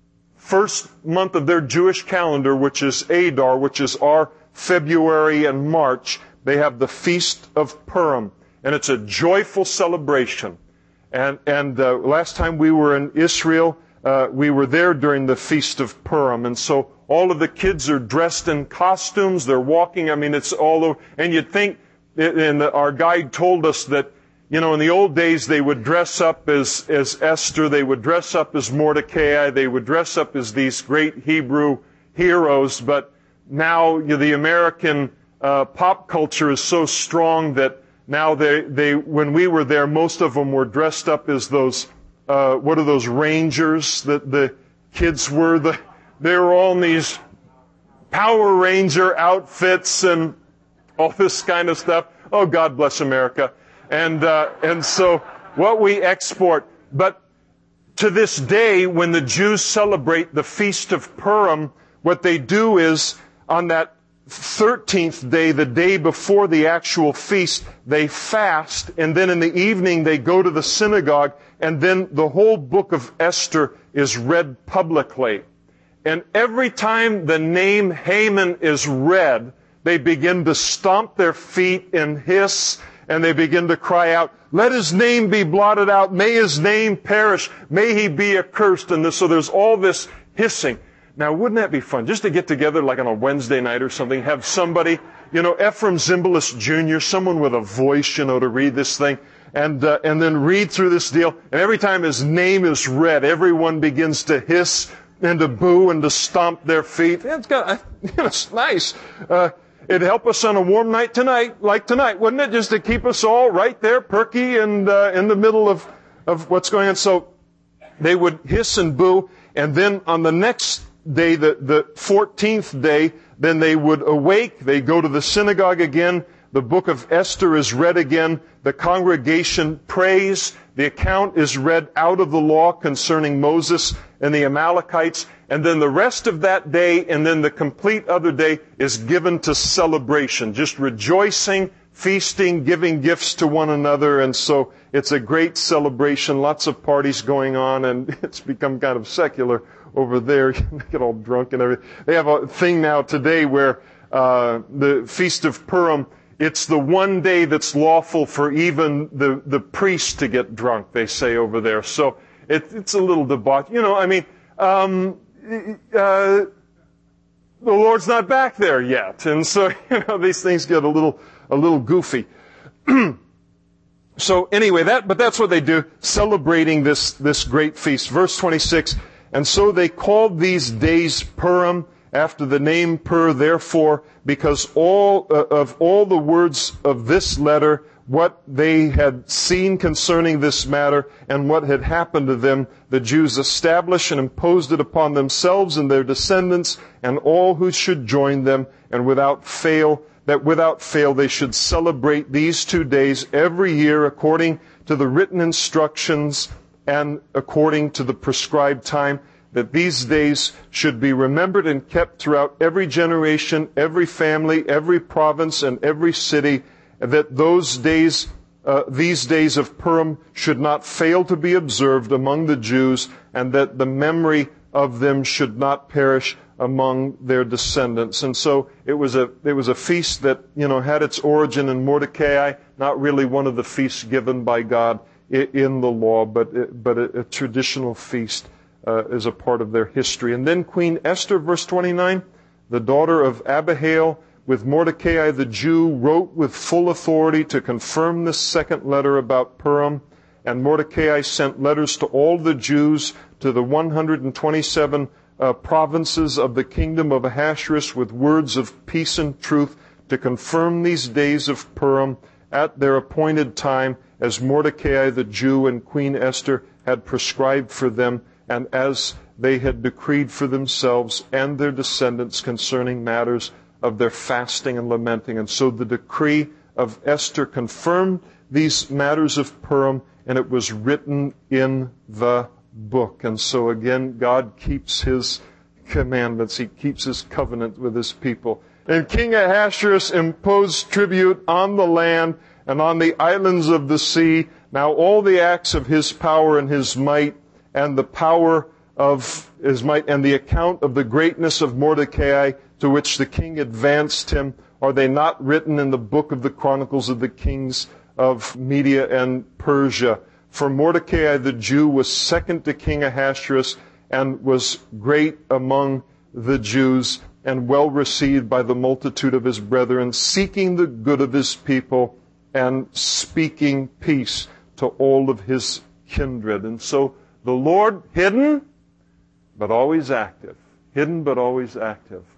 A: first month of their Jewish calendar, which is Adar, which is our February and March, they have the Feast of Purim. And it's a joyful celebration. And, and uh, last time we were in Israel, uh, we were there during the Feast of Purim. And so all of the kids are dressed in costumes. They're walking. I mean, it's all over. And you'd think, and our guide told us that, you know, in the old days, they would dress up as, as Esther. They would dress up as Mordecai. They would dress up as these great Hebrew heroes. But now you know, the American uh, pop culture is so strong that now they, they, when we were there, most of them were dressed up as those, uh, what are those Rangers that the kids were? The, they were all in these Power Ranger outfits and all this kind of stuff. Oh, God bless America. And, uh, and so what we export. But to this day, when the Jews celebrate the Feast of Purim, what they do is on that thirteenth day, the day before the actual feast, they fast, and then in the evening they go to the synagogue, and then the whole book of Esther is read publicly. And every time the name Haman is read, they begin to stomp their feet and hiss, and they begin to cry out, "Let his name be blotted out. May his name perish. May he be accursed." And this, so there's all this hissing. Now, wouldn't that be fun? Just to get together like on a Wednesday night or something, have somebody, you know, Ephraim Zimbalist Junior, someone with a voice, you know, to read this thing, and uh, and then read through this deal. And every time his name is read, everyone begins to hiss and to boo and to stomp their feet. It's got, you know, it's nice. Uh, it'd help us on a warm night tonight, like tonight, wouldn't it? Just to keep us all right there, perky and uh, in the middle of of what's going on. So they would hiss and boo, and then on the next day, the, the fourteenth day, then they would awake, they go to the synagogue again, the book of Esther is read again, the congregation prays, the account is read out of the law concerning Moses and the Amalekites, and then the rest of that day, and then the complete other day is given to celebration, just rejoicing, feasting, giving gifts to one another, and so it's a great celebration, lots of parties going on, and it's become kind of secular over there. You get all drunk and everything. They have a thing now today where uh the Feast of Purim, it's the one day that's lawful for even the, the priest to get drunk, they say over there. So it, it's a little debauch. You know, I mean, um, uh, the Lord's not back there yet. And so, you know, these things get a little, a little goofy. So anyway, that, but that's what they do, celebrating this, this great feast. Verse twenty-six, "And so they called these days Purim, after the name Pur, therefore, because all uh, of all the words of this letter, what they had seen concerning this matter, and what had happened to them, the Jews established and imposed it upon themselves and their descendants, and all who should join them, and without fail, that without fail they should celebrate these two days every year according to the written instructions and according to the prescribed time, that these days should be remembered and kept throughout every generation, every family, every province, and every city, and that those days, uh, these days of Purim should not fail to be observed among the Jews, and that the memory of them should not perish among their descendants." And so it was a it was a feast that, you know, had its origin in Mordecai, not really one of the feasts given by God in the law, but but a, a traditional feast. Uh, as a part of their history. And then Queen Esther, verse twenty-nine, "The daughter of Abihail, with Mordecai the Jew, wrote with full authority to confirm this second letter about Purim. And Mordecai sent letters to all the Jews, to the one hundred twenty-seven uh, provinces of the kingdom of Ahasuerus with words of peace and truth to confirm these days of Purim at their appointed time, as Mordecai the Jew and Queen Esther had prescribed for them, and as they had decreed for themselves and their descendants concerning matters of their fasting and lamenting. And so the decree of Esther confirmed these matters of Purim, and it was written in the book. And so again, God keeps His commandments. He keeps His covenant with His people. And King Ahasuerus imposed tribute on the land and on the islands of the sea. Now all the acts of his power and his might, and the power of his might, and the account of the greatness of Mordecai, to which the king advanced him, are they not written in the book of the Chronicles of the Kings of Media and Persia? For Mordecai the Jew was second to King Ahasuerus, and was great among the Jews, and well received by the multitude of his brethren, seeking the good of his people, and speaking peace to all of his kindred. And so the Lord, hidden, but always active. Hidden, but always active.